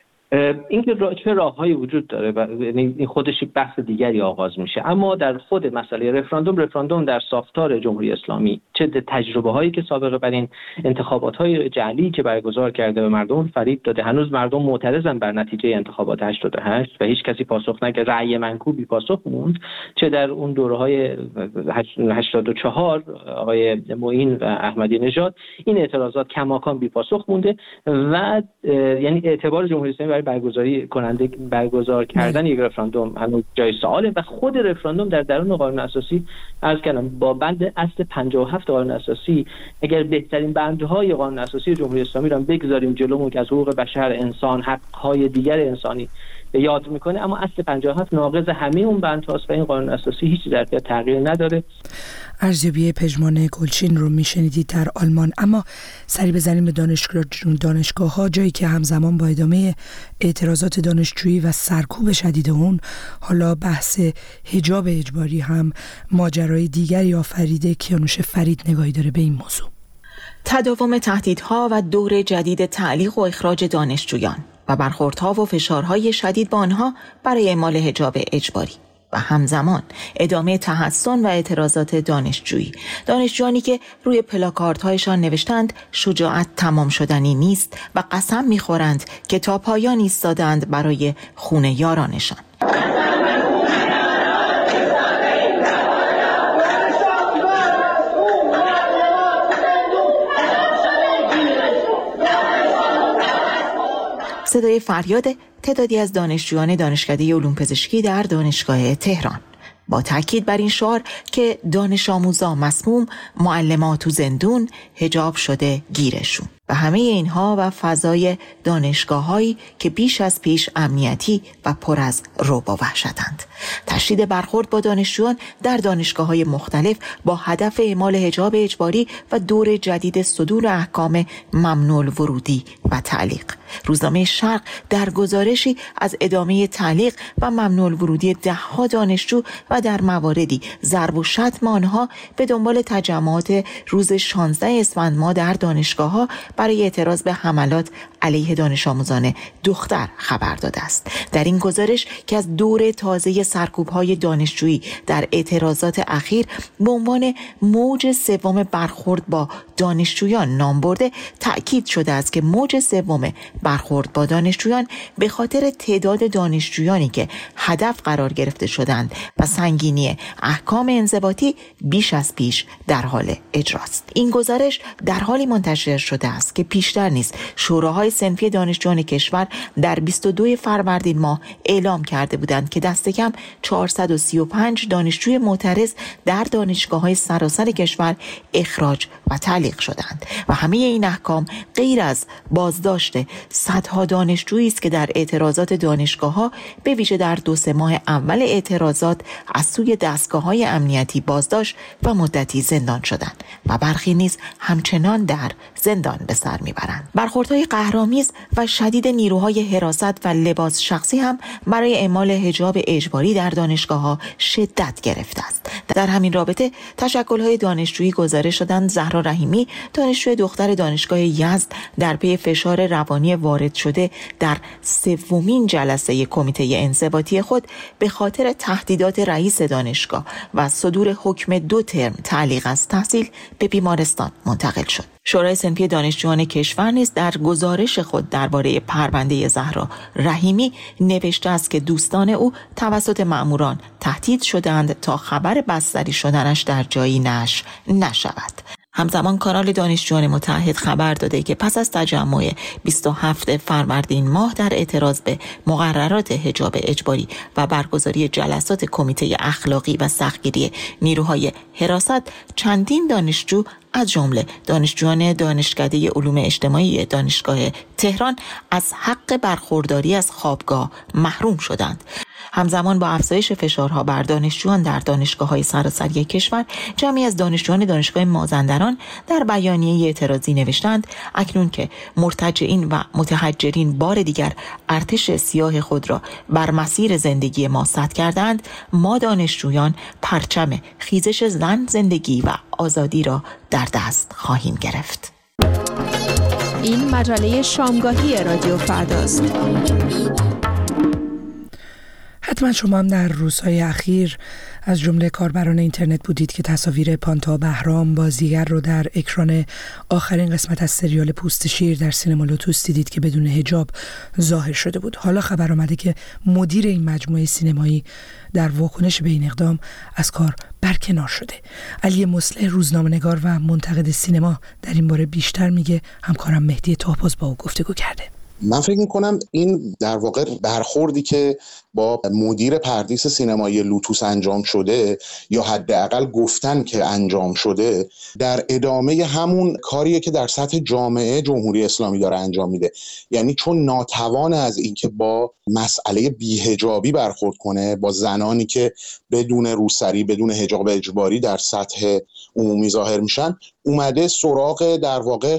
این که راه چه راههایی وجود داره و این خودش بحث دیگری آغاز میشه. اما در خود مسئله رفراندوم، رفراندوم در ساختار جمهوری اسلامی چه تجربه هایی که سابقه بر این انتخابات های جعلی که برگزار کرده به مردم فریب داده، هنوز مردم معترضن بر نتیجه انتخابات هشتاد و هشت و هیچ کسی پاسخ نکرد، رأی منکوبی پاسخ موند. چه در اون دوره های هشتاد و چهار آقای معین و احمدی نژاد این اعتراضات کماکان بی پاسخ مونده و یعنی اعتبار جمهوری اسلامی برگزاری کننده برگزار کردن یک رفراندوم هنوز جای سواله و خود رفراندوم در درون قانون اساسی عرض کردم با بند اصل پنجاه و هفت قانون اساسی، اگر بهترین بندهای قانون اساسی جمهوری اسلامی را بگذاریم جلومون که از حقوق بشر، انسان، حق‌های دیگر انسانی یاد میکنه، اما اصل پنجاه و هفت ناقض همه اون بندهاست و این قانون اساسی هیچ در تغییر نداره. ارزیابی پژمان گلچین رو میشنیدید در آلمان. اما سری بزنیم به دانشگاه دانشگاه ها، جایی که همزمان با ادامه اعتراضات دانشجویی و سرکوب شدید اون، حالا بحث حجاب اجباری هم ماجرای دیگری آفریده. کیانوش فرید نگاهی داره به این موضوع. تداوم تهدیدها و دور جدید تعلیق و اخراج دانشجویان و برخوردها و فشارهای شدید با آنها برای اعمال حجاب اجباری و همزمان ادامه تحصن و اعتراضات دانشجویی، دانشجویانی که روی پلاکاردهایشان نوشتند شجاعت تمام شدنی نیست و قسم می‌خورند که تا پایان ایستادند برای خون یارانشان. صدای فریاد تعدادی از دانشجویان دانشکده علوم پزشکی در دانشگاه تهران با تاکید بر این شعار که دانش آموزا مسموم، معلمات تو زندون، حجاب شده گیرشون. و همه اینها و فضای دانشگاه‌هایی که بیش از پیش امنیتی و پر از رعب و وحشتند. تشدید برخورد با دانشجویان در دانشگاه‌های مختلف با هدف اعمال حجاب اجباری و دور جدید صدور احکام ممنوع الورودی و تعلیق. روزنامه شرق در گزارشی از ادامه تعلیق و ممنوع الورودی ده‌ها دانشجو و در مواردی ضرب و شتم آنها به دنبال تجمعات روز شانزده اسفند ماه در دانشگاه‌ها برای اعتراض به حملات علیه دانش آموزان دختر خبر داده است. در این گزارش که از دور تازه سرکوب‌های دانشجویی در اعتراضات اخیر به عنوان موج سوم برخورد با دانشجویان نام برده، تأکید شده است که موج سوم برخورد با دانشجویان به خاطر تعداد دانشجویانی که هدف قرار گرفته شدند و سنگینی احکام انضباطی بیش از پیش در حال اجراست. این گزارش در حالی منتشر شده است است که پیشتر نیز شوراهای صنفی دانشجویان کشور در بیست و دو فروردین ماه اعلام کرده بودند که دست کم چهارصد و سی و پنج دانشجوی معترض در دانشگاه‌های سراسر کشور اخراج و تعلیق شدند و همه این احکام غیر از بازداشت صدها دانشجویی است که در اعتراضات دانشگاه‌ها به ویژه در دو سه ماه اول اعتراضات از سوی دستگاه‌های امنیتی بازداشت و مدتی زندان شدند و برخی نیز همچنان در زندان به سر میبرند. برخوردهای قهرآمیز و شدید نیروهای حراست و لباس شخصی هم برای اعمال حجاب اجباری در دانشگاه‌ها شدت گرفته است. در همین رابطه تشکل‌های دانشجویی گزارش دادند زهرا رحیمی، دانشجوی دختر دانشگاه یزد، در پی فشار روانی وارد شده در سومین جلسه کمیته انضباطی خود به خاطر تهدیدات رئیس دانشگاه و صدور حکم دو ترم تعلیق از تحصیل به بیمارستان منتقل شد. شورای صنفی دانشجویان کشور نیز در گزارش خود درباره پرونده زهرا رحیمی نوشته است که دوستان او توسط مأموران تهدید شدند تا خبر بستری شدنش در جایی نشر نشود. همزمان کانال دانشجویان متحد خبر داده که پس از تجمع بیست و هفتم فروردین ماه در اعتراض به مقررات حجاب اجباری و برگزاری جلسات کمیته اخلاقی و سختگیری نیروهای حراست، چندین دانشجو از جمله دانشجویان دانشکده علوم اجتماعی دانشگاه تهران از حق برخورداری از خوابگاه محروم شدند. همزمان با افزایش فشارها بر دانشجویان در دانشگاه‌های سراسری کشور، جمعی از دانشجویان دانشگاه مازندران در بیانیه اعتراضی نوشتند اکنون که مرتجعین و متهجرین بار دیگر ارتش سیاه خود را بر مسیر زندگی ما سد کردند، ما دانشجویان پرچم خیزش زن، زندگی و آزادی را در دست خواهیم گرفت. این مجله شامگاهی رادیو فرداست. حتما شما هم در روزهای اخیر از جمله کاربران اینترنت بودید که تصاویر پانتا بهرام بازیگر رو در اکران آخرین قسمت از سریال پوست شیر در سینما لوتوس دیدید که بدون حجاب ظاهر شده بود. حالا خبر آمده که مدیر این مجموعه سینمایی در واکنش به این اقدام از کار برکنار شده. علی مصلح، روزنامه‌نگار و منتقد سینما، در این باره بیشتر میگه. همکارم مهدی طاه‌باز با او گفتگو کرده. من فکر میکنم این در واقع برخوردی که با مدیر پردیس سینمایی لوتوس انجام شده، یا حداقل گفتن که انجام شده، در ادامه همون کاریه که در سطح جامعه جمهوری اسلامی داره انجام میده. یعنی چون ناتوان از اینکه با مسئله بی‌حجابی برخورد کنه، با زنانی که بدون روسری، بدون حجاب اجباری در سطح عمومی ظاهر میشن، اومده سراغ در واقع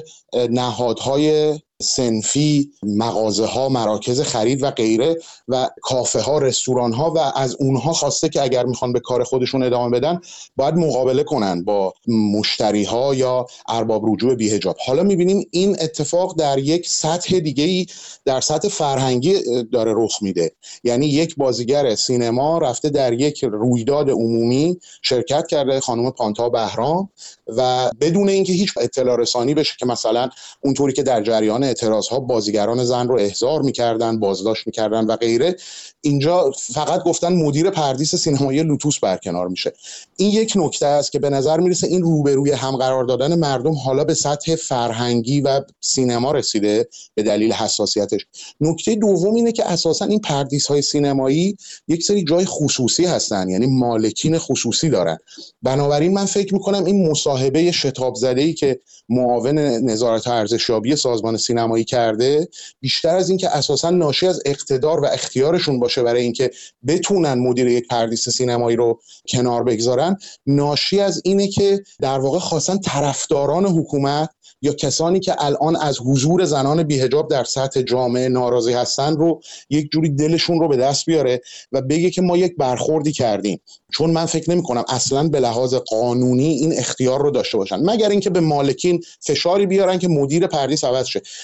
نهادهای صنفی، مغازه ها، مراکز خرید و غیره و کافه ها، رستوران ها، و از اونها خواسته که اگر میخوان به کار خودشون ادامه بدن باید مقابله کنن با مشتری ها یا ارباب رجوع بی حجاب. حالا میبینیم این اتفاق در یک سطح دیگه‌ای، در سطح فرهنگی داره رخ میده. یعنی یک بازیگر سینما رفته در یک رویداد عمومی شرکت کرده، خانم پانتا بهرام، و بدون اینکه هیچ اطلاع رسانی بشه که مثلا اونطوری که در جریان اعتراضها بازیگران زن رو احضار میکردن، بازداشت میکردن و غیره، اینجا فقط گفتن مدیر پردیس سینمایی لوتوس برکنار میشه. این یک نکته است که به نظر میرسه این روبروی هم قرار دادن مردم حالا به سطح فرهنگی و سینما رسیده به دلیل حساسیتش. نکته دوم اینه که اساسا این پردیس های سینمایی یک سری جای خصوصی هستن، یعنی مالکین خصوصی دارن. بنابراین من فکر میکنم این مصاحبه شتاب زده‌ای که معاون نظارت ارزشیابی سازمان سینمایی کرده، بیشتر از این که اساسا ناشی از اقتدار و اختیارشون باشه برای اینکه بتونن مدیر یک پردیس سینمایی رو کنار بگذارن، ناشی از اینه که در واقع خواستن طرفداران حکومت یا کسانی که الان از حضور زنان بی‌حجاب در سطح جامعه ناراضی هستن رو یک جوری دلشون رو به دست بیاره و بگه که ما یک برخوردی کردیم. چون من فکر نمی کنم اصلا به لحاظ قانونی این اختیار رو داشته باشن، مگر اینکه به مالکین فشاری بیارن که مدیر پردیس عوض شه.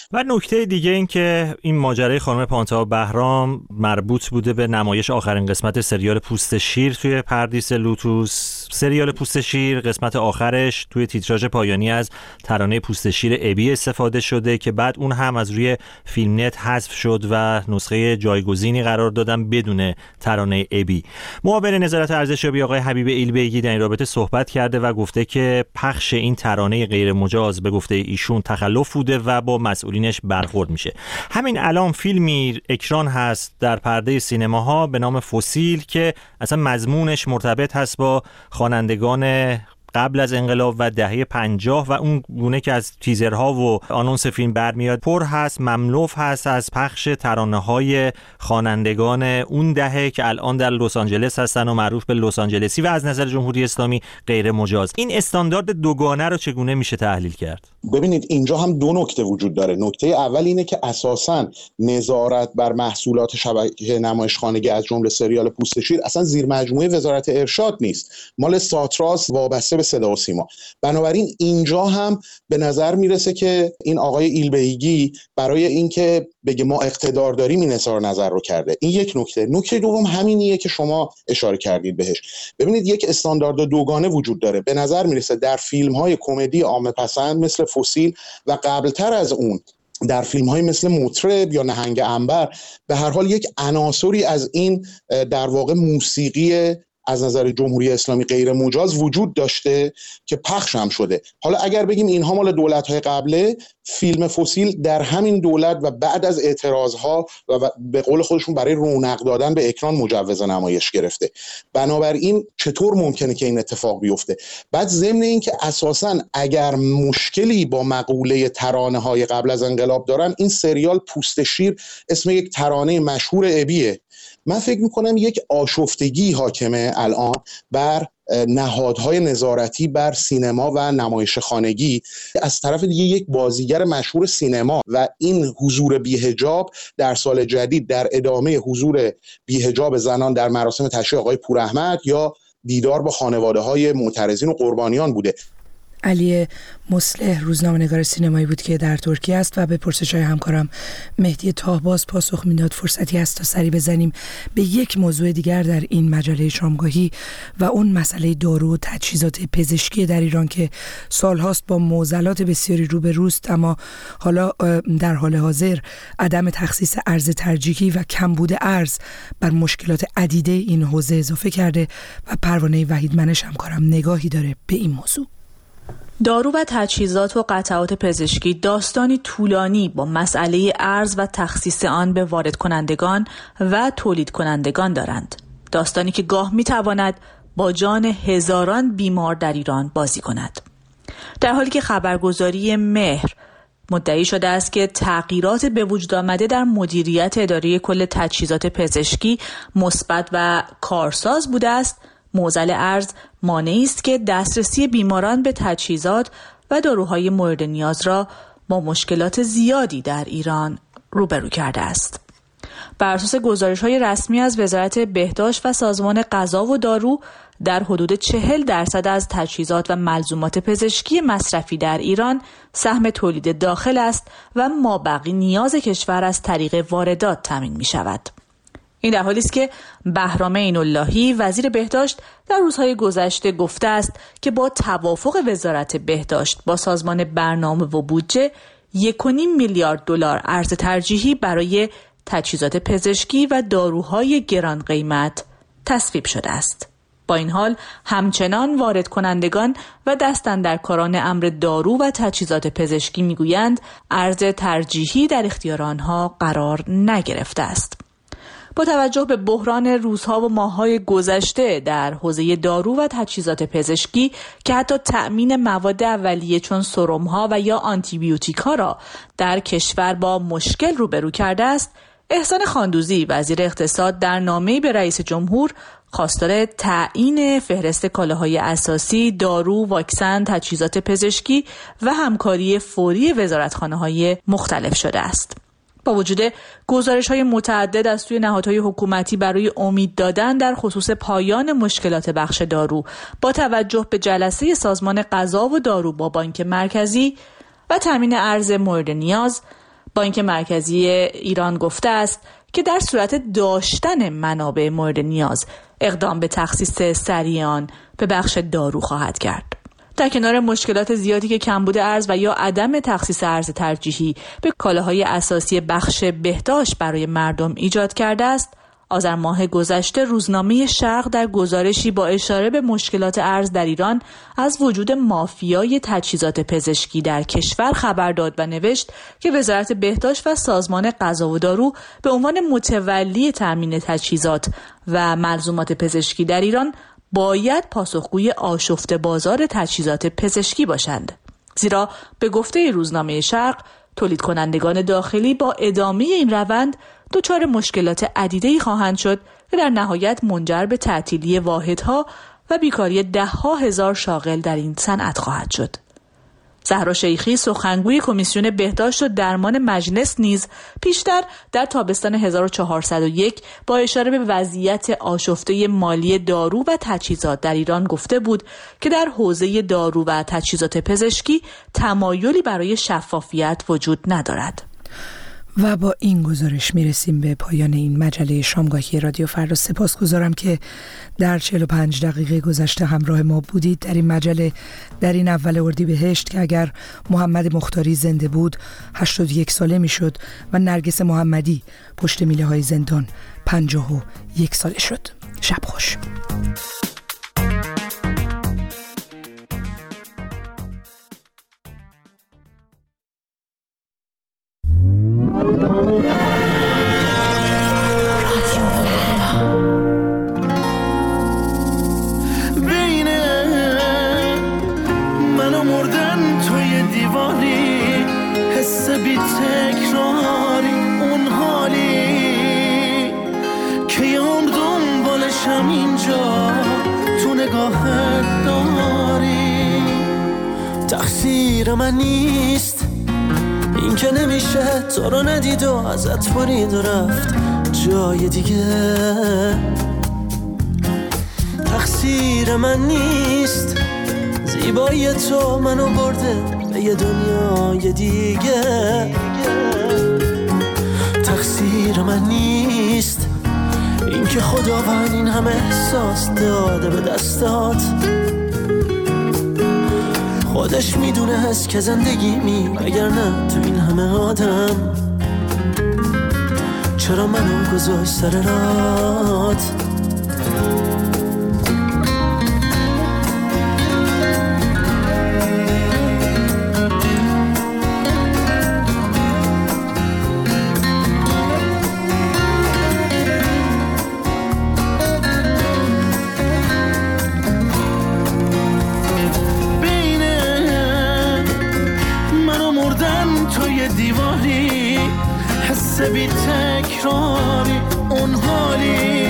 و نکته دیگه این که این ماجرای خانم پانتا بهرام مربوط بوده به نمایش آخرین قسمت سریال پوست شیر توی پردیس لوتوس. سریال پوست شیر قسمت آخرش توی تیتراژ پایانی از ترانه پوست شیر ابی استفاده شده که بعد اون هم از روی فیلم نت حذف شد و نسخه جایگزینی قرار دادن بدون ترانه ابی. معاون نظارت ارزشیابی آقای حبیب ایلبیگی در این رابطه صحبت کرده و گفته که پخش این ترانه غیر مجاز به گفته ایشون تخلف بوده و با مسئولینش برخورد میشه. همین الان فیلمی اکران هست در پرده سینماها به نام فسیل که اصلا مضمونش مرتبط هست با خوانندگان قبل از انقلاب و دهه پنجاه و اون گونه که از تیزرها و آنونس فیلم برمیاد پر هست، مملوف هست از پخش ترانه‌های خوانندگان اون دهه که الان در لس آنجلس هستن و معروف به لس آنجلسی و از نظر جمهوری اسلامی غیر مجاز. این استاندارد دوگانه رو چگونه میشه تحلیل کرد؟ ببینید اینجا هم دو نکته وجود داره. نکته اول اینه که اساساً نظارت بر محصولات شبکه نمایشخانگی از جمله سریال پوست شیر اصلا زیر مجموعه وزارت ارشاد نیست، مال ساتراس وابسته به صدا و سیما. بنابراین اینجا هم به نظر میرسه که این آقای ایلبیگی برای اینکه بگه ما اقتدار داریم این اظهار نظر رو کرده. این یک نکته. نکته دوم همینیه که شما اشاره کردید بهش. ببینید یک استاندارد دوگانه وجود داره. به نظر میرسه در فیلم‌های کمدی عامه پسند مثل فسیل و قبلتر از اون در فیلم‌های مثل مطرب یا نهنگ عنبر به هر حال یک عناصری از این در واقع موسیقی از نظر جمهوری اسلامی غیر مجاز وجود داشته که پخش هم شده. حالا اگر بگیم اینها مال دولت‌های قبله، فیلم فسیل در همین دولت و بعد از اعتراضها و به قول خودشون برای رونق دادن به اکران مجوز نمایش گرفته. بنابراین چطور ممکنه که این اتفاق بیفته؟ بعد ضمن این که اساساً اگر مشکلی با مقوله ترانه‌های قبل از انقلاب دارن، این سریال پوست شیر اسم یک ترانه مشهور ابیه. من فکر میکنم یک آشفتگی حاکمه الان بر نهادهای نظارتی بر سینما و نمایش خانگی از طرف دیگه یک بازیگر مشهور سینما و این حضور بی‌حجاب در سال جدید در ادامه حضور بی‌حجاب زنان در مراسم تشییع آقای پوراحمد یا دیدار با خانواده‌های معترضین و قربانیان بوده. علی مصلح روزنامه‌نگار سینمایی بود که در ترکیه است و به پرسش‌های همکارم مهدی تاهباز پاسخ میداد. فرصتی است تا سری بزنیم به یک موضوع دیگر در این مجله شامگاهی و اون مسئله دارو و تجهیزات پزشکی در ایران که سالهاست با معضلات بسیاری روبروست، اما حالا در حال حاضر عدم تخصیص ارز ترجیحی و کمبود ارز بر مشکلات عدیده این حوزه اضافه کرده و پروانه وحید منش همکارم نگاهی داره به این موضوع. دارو و تجهیزات و قطعات پزشکی داستانی طولانی با مسئله ارز و تخصیص آن به وارد کنندگان و تولید کنندگان دارند. داستانی که گاه میتواند با جان هزاران بیمار در ایران بازی کند. در حالی که خبرگزاری مهر مدعی شده است که تغییرات به وجود آمده در مدیریت اداره کل تجهیزات پزشکی مثبت و کارساز بوده است، معضل ارز مانعی است که دسترسی بیماران به تجهیزات و داروهای مورد نیاز را با مشکلات زیادی در ایران روبرو کرده است. بر اساس گزارش‌های رسمی از وزارت بهداشت و سازمان غذا و دارو، در حدود چهل درصد از تجهیزات و ملزومات پزشکی مصرفی در ایران سهم تولید داخل است و مابقی نیاز کشور از طریق واردات تامین می شود. این در حالی است که بهرام عین‌اللهی وزیر بهداشت در روزهای گذشته گفته است که با توافق وزارت بهداشت با سازمان برنامه و بودجه یک و نیم میلیارد دلار ارز ترجیحی برای تجهیزات پزشکی و داروهای گران قیمت تصویب شده است. با این حال همچنان وارد کنندگان و دستاندرکاران امر دارو و تجهیزات پزشکی میگویند ارز ترجیحی در اختیار آنها قرار نگرفته است. با توجه به بحران روزها و ماه‌های گذشته در حوزه دارو و تجهیزات پزشکی که حتی تأمین مواد اولیه چون سرم‌ها و یا آنتیبیوتیک‌ها را در کشور با مشکل روبرو کرده است، احسان خاندوزی وزیر اقتصاد در نامه‌ای به رئیس جمهور خواستار تعیین فهرست کالاهای اساسی، دارو، واکسن، تجهیزات پزشکی و همکاری فوری وزارتخانه‌های مختلف شده است. با وجود گزارش‌های متعدد از سوی نهادهای حکومتی برای امید دادن در خصوص پایان مشکلات بخش دارو، با توجه به جلسه سازمان غذا و دارو با بانک مرکزی و تامین ارز مورد نیاز، با اینکه مرکزی ایران گفته است که در صورت داشتن منابع مورد نیاز اقدام به تخصیص سریع آن به بخش دارو خواهد کرد. در کنار مشکلات زیادی که کمبود ارز و یا عدم تخصیص ارز ترجیحی به کالاهای اساسی بخش بهداشت برای مردم ایجاد کرده است، آذر ماه گذشته روزنامه شرق در گزارشی با اشاره به مشکلات ارز در ایران از وجود مافیای تجهیزات پزشکی در کشور خبر داد و نوشت که وزارت بهداشت و سازمان غذا و دارو به عنوان متولی تامین تجهیزات و ملزومات پزشکی در ایران باید پاسخگوی آشفته بازار تجهیزات پزشکی باشند. زیرا به گفته روزنامه شرق، تولید کنندگان داخلی با ادامه این روند دچار مشکلات عدیده‌ای خواهند شد که در نهایت منجر به تعطیلی واحدها و بیکاری ده‌ها هزار شاغل در این صنعت خواهد شد. زهرا شیخی سخنگوی کمیسیون بهداشت و درمان مجلس نیز پیشتر در تابستان هزار و چهارصد و یک با اشاره به وضعیت آشفته مالی دارو و تجهیزات در ایران گفته بود که در حوزه دارو و تجهیزات پزشکی تمایلی برای شفافیت وجود ندارد. و با این گزارش میرسیم به پایان این مجله شامگاهی رادیو فردا. سپاسگزارم که در چهل و پنج دقیقه گذشته همراه ما بودید در این مجله. در این اول اردیبهشت که اگر محمد مختاری زنده بود هشتاد و یک ساله میشد و نرگس محمدی پشت میله های زندان پنجاه و یک ساله شد. شب خوش. تقصیر من نیست این که نمیشه تو رو ندید و ازت برید و رفت جای دیگه. تقصیر من نیست زیبایی تو منو برده به یه دنیای دیگه. تقصیر من نیست این که خداوند این همه احساس داده به دستات. خودش میدونه هست که زندگی می اگر نه تو این همه آدم چرا منو گذاشت سر رات. بی تکراری اون حالی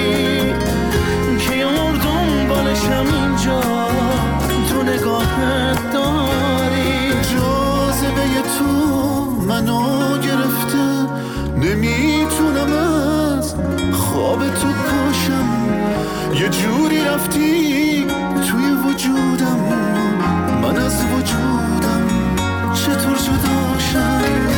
که یار دنبالشم اینجا تو نگاهت داری. جاذبه تو منو گرفته نمیتونم از خواب تو پاشم. یه جوری رفتی توی وجودم من از وجودم چطور جداشم.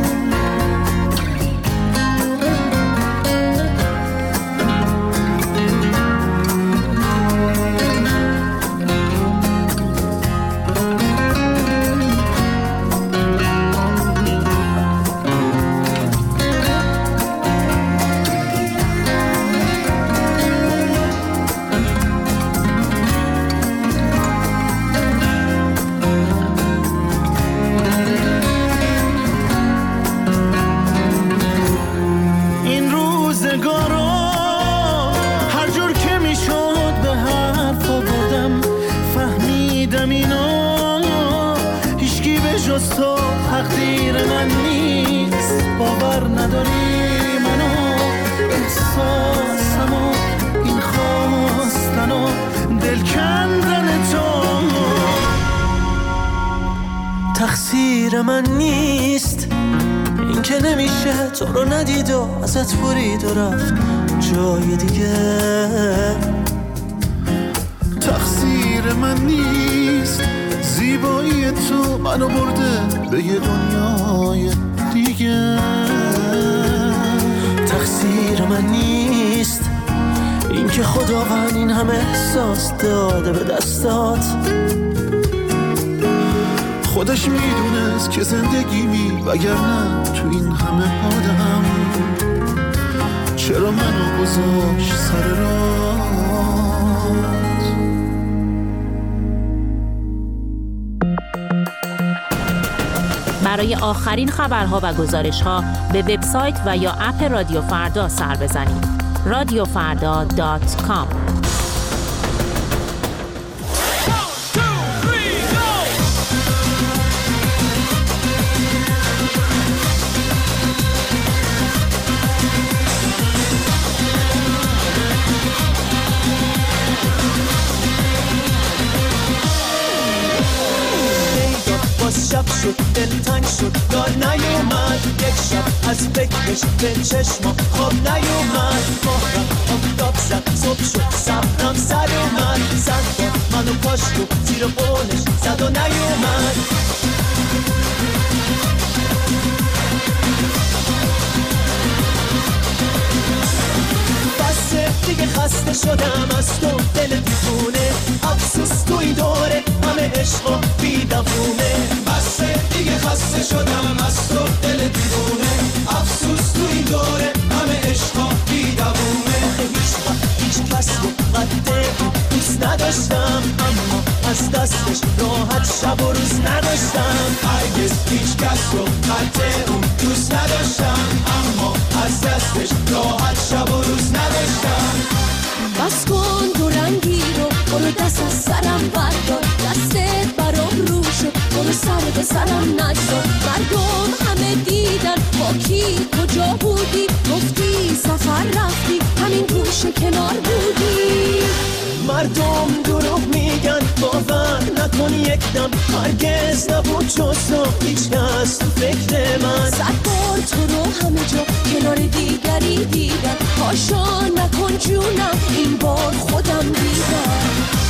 تقصیر من نیست این که نمیشه تو رو ندید و ازت برید و رفت جای دیگه. تقصیر من نیست زیبایی تو منو برده به یه دنیای دیگه. همه احساس داده به دستات. خودش میدونست که زندگیمی وگرنه تو این همه آدم چرا منو گذاشت سر راه. برای آخرین خبرها و گزارش‌ها به وبسایت و یا اپ رادیو فردا سر بزنید. رادیو فردا دات کام. شب شد دل تنگ شد دار نیومد، یک شب از فکرش به چشما خواب نیومد. ماهرم آفتاب زد صبح شد صبرم سر اومد، صد بار منو پاشت و زیر قولش زد و نیومد. بسه دیگه خسته شدم از تو دل دیوونه، افسوس توی دوره همه عشق و بیدفونه. بسه دیگه خسته شدم از تو دل دیوونه، افسوس توی دوره همه عشق و بیدفونه. هیچ وقت هیچ کس رو قد دوست نداشتم، اما از دستش راحت شب و روز نداشتم. هرگز هیچ کس رو قد اون دوست نداشتم، اما از دستش راحت شب و روز نداشتم. بس کن دو رنگی رو برو دست از سرم بردار، دستت برام رو شد برو سر به سرم نگذار. مردم همه دیدن با کی کجا بودی، گفتی سفر رفتی همین گوشه کنار بودی. مردم دروغ میگن باور نکن یک دم، هرگز نبود جز تو هیچ کس تو فکر من. صد بار تو رو همه جا کنار دیگری دیدم، پاشا نکن جونم این بار خودم دیدم.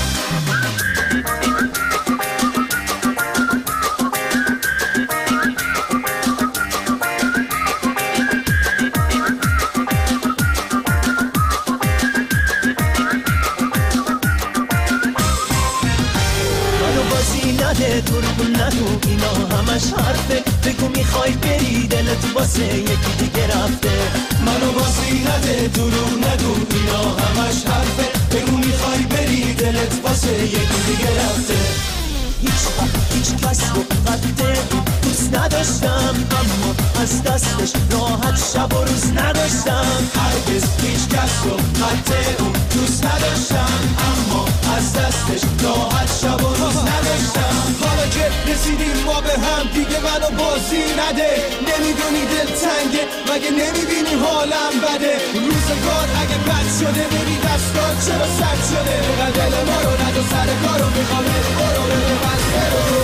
دروغ نگو اینا همش حرفه، بگو میخوای بری دلت واسه یکی دیگه رفته. منو بازی نده دروغ نگو اینا همش حرفه، بگو میخوای بری دلت واسه یکی دیگه رفته. هیچ وقت هیچ کس رو قد دوست نداشتم، اما از دستش راحت شب و روز نداشتم. هرگز هیچ کس رو قد اون دوست نداشتم، اما از دستش راحت شب و روز نداشتم. حالا که رسیدیم ما به هم دیگه منو بازی نده، نمیدونی دل تنگه مگه نمیبینی حالم بده. روزگار اگه بد شده ببین دستان چرا سرد شده، دل ما رو ندو سر کارو میخوام برو برو بس برو.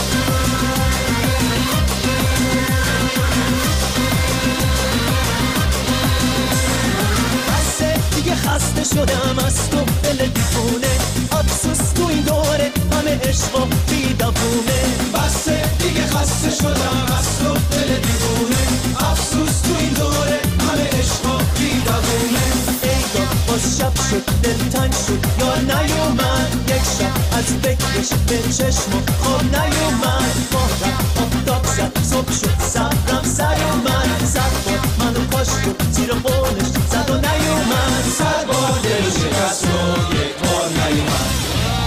بسه دیگه خسته شدم از تو دل دیوونه، افسوس تو این دوره همه عشق و بیدفونه. بسه دیگه خسته شدم از تو دل دیوونه، افسوس تو این دوره همه عشق و بیدفونه. ای داد باز شب شد دل تنگ شد یار نیومد، یک شب از فکرش به چشم خواب نیومد. ماهرم آفتاب زد صبح شد صبرم سر اومد، صد بار منو پاشت و زیر قولش زد و نیومد. صد بار دل شکست و یک بار نیومد.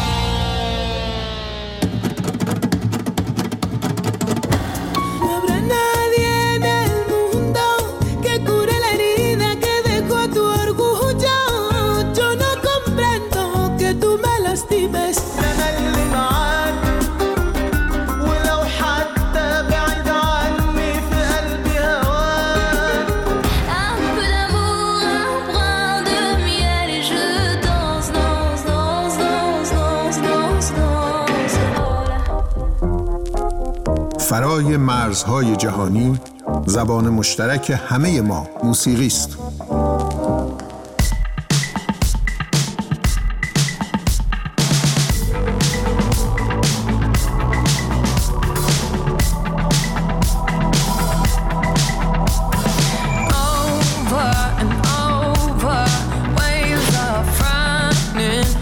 فرای مرزهای جهانی، زبان مشترک همه ما موسیقی است. Over and over, waves are frightening.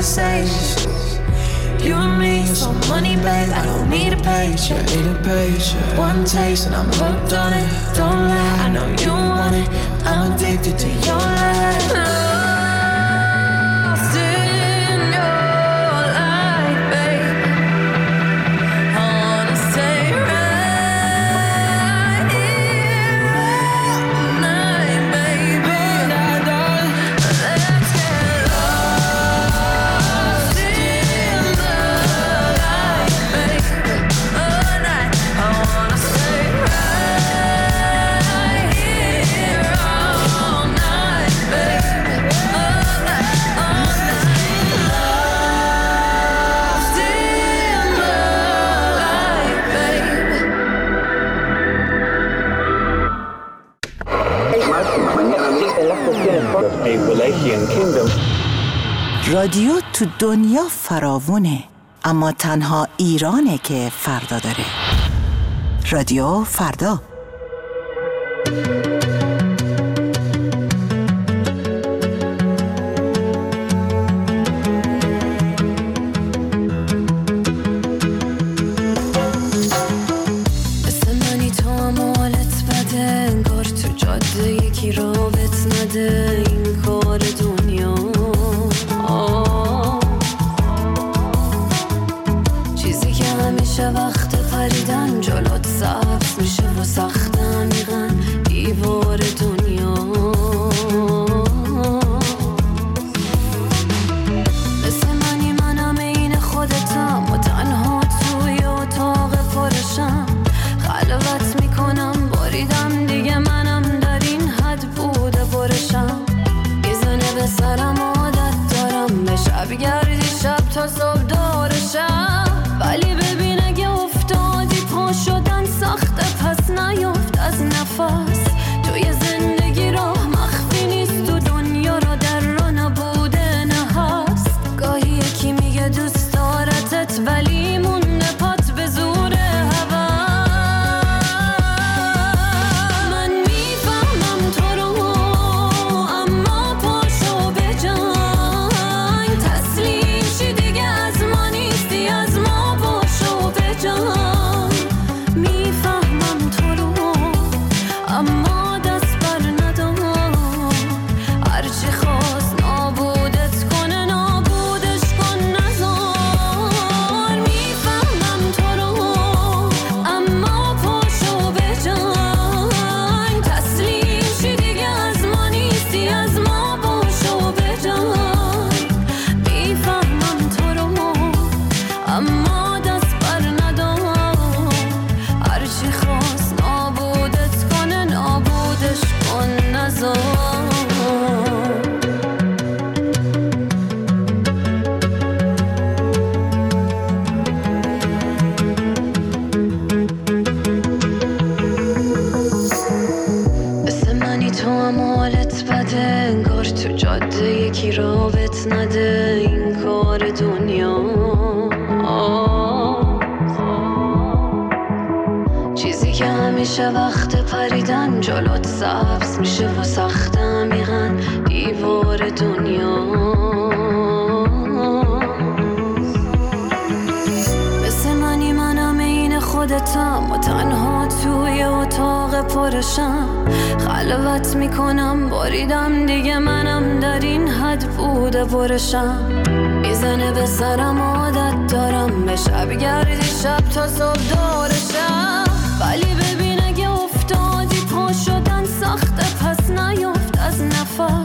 conversation. You and me, so money, babe. I don't need a paycheck. Need a paycheck. One taste and I'm hooked on it. Don't lie, I know you want it. I'm addicted to your life. Lost in your life, babe. I wanna stay right here all night, baby. Let's get lost in the light, babe. All night, I wanna stay right here all night, baby. All night, all night. Lost in the light, babe. رادیو تو دنیا فراوونه، اما تنها ایرانه که فردا داره. رادیو فردا. مثل منی تو هم حالت بده، انگار تو جاده یکی رابط نده. این کار دنیا آه. چیزی که همیشه وقت پریدن جلوت سبز میشه و سخت عمیقاً دیوار دنیا. مثل منی منم این خودتم و تنها توی اتاق پرشم. خلوت میکنم باریدم دیگه منم در این حد بوده برشم. میزنه به سرم عادت دارم به شب گردی شب تا صبح دارشم. ولی ببین اگه افتادی پا شدن سخته پس نیفت از نفس. توی زندگی راه مخفی نیست تو دنیا را در را نبوده نه هست. گاهی یکی میگه دوست دارتت ولی مونده پات به زور هوا. من میفهمم تو رو اما پاشو به جنگ. تسلیم شی دیگه از ما نیستی، از ما پاشو به جنگ. میفهمم تو رو اما دست بر ندار. هرچی خواست نابودت کنه نابودش کن نزار. میفهمم تو رو اما پاشو به جنگ. تسلیم شی دیگه از ما نیستی، از ما پاشو به جنگ. میفهمم تو رو اما دست بر ندار. هرچی خواست نابودت کنه نابودش کن نزار. مثل منی تو هم حالت بده، انگار تو جاده یکی رابط نده. این کار دنیا آه. چیزی که همیشه وقت پریدن جلوت سبز میشه و سخت عمیقاً دیوار دنیا. مثل منی منم این خودتم و تنها توی اتاق پرشم. خلوت میکنم باریدم دیگه منم در این حد بوده برشم. میزنه به سرم عادت دارم به شب گردی شب تا صبح دارشم. ولی ببین اگه افتادی پا شدن سخته پس نیفت از نفس.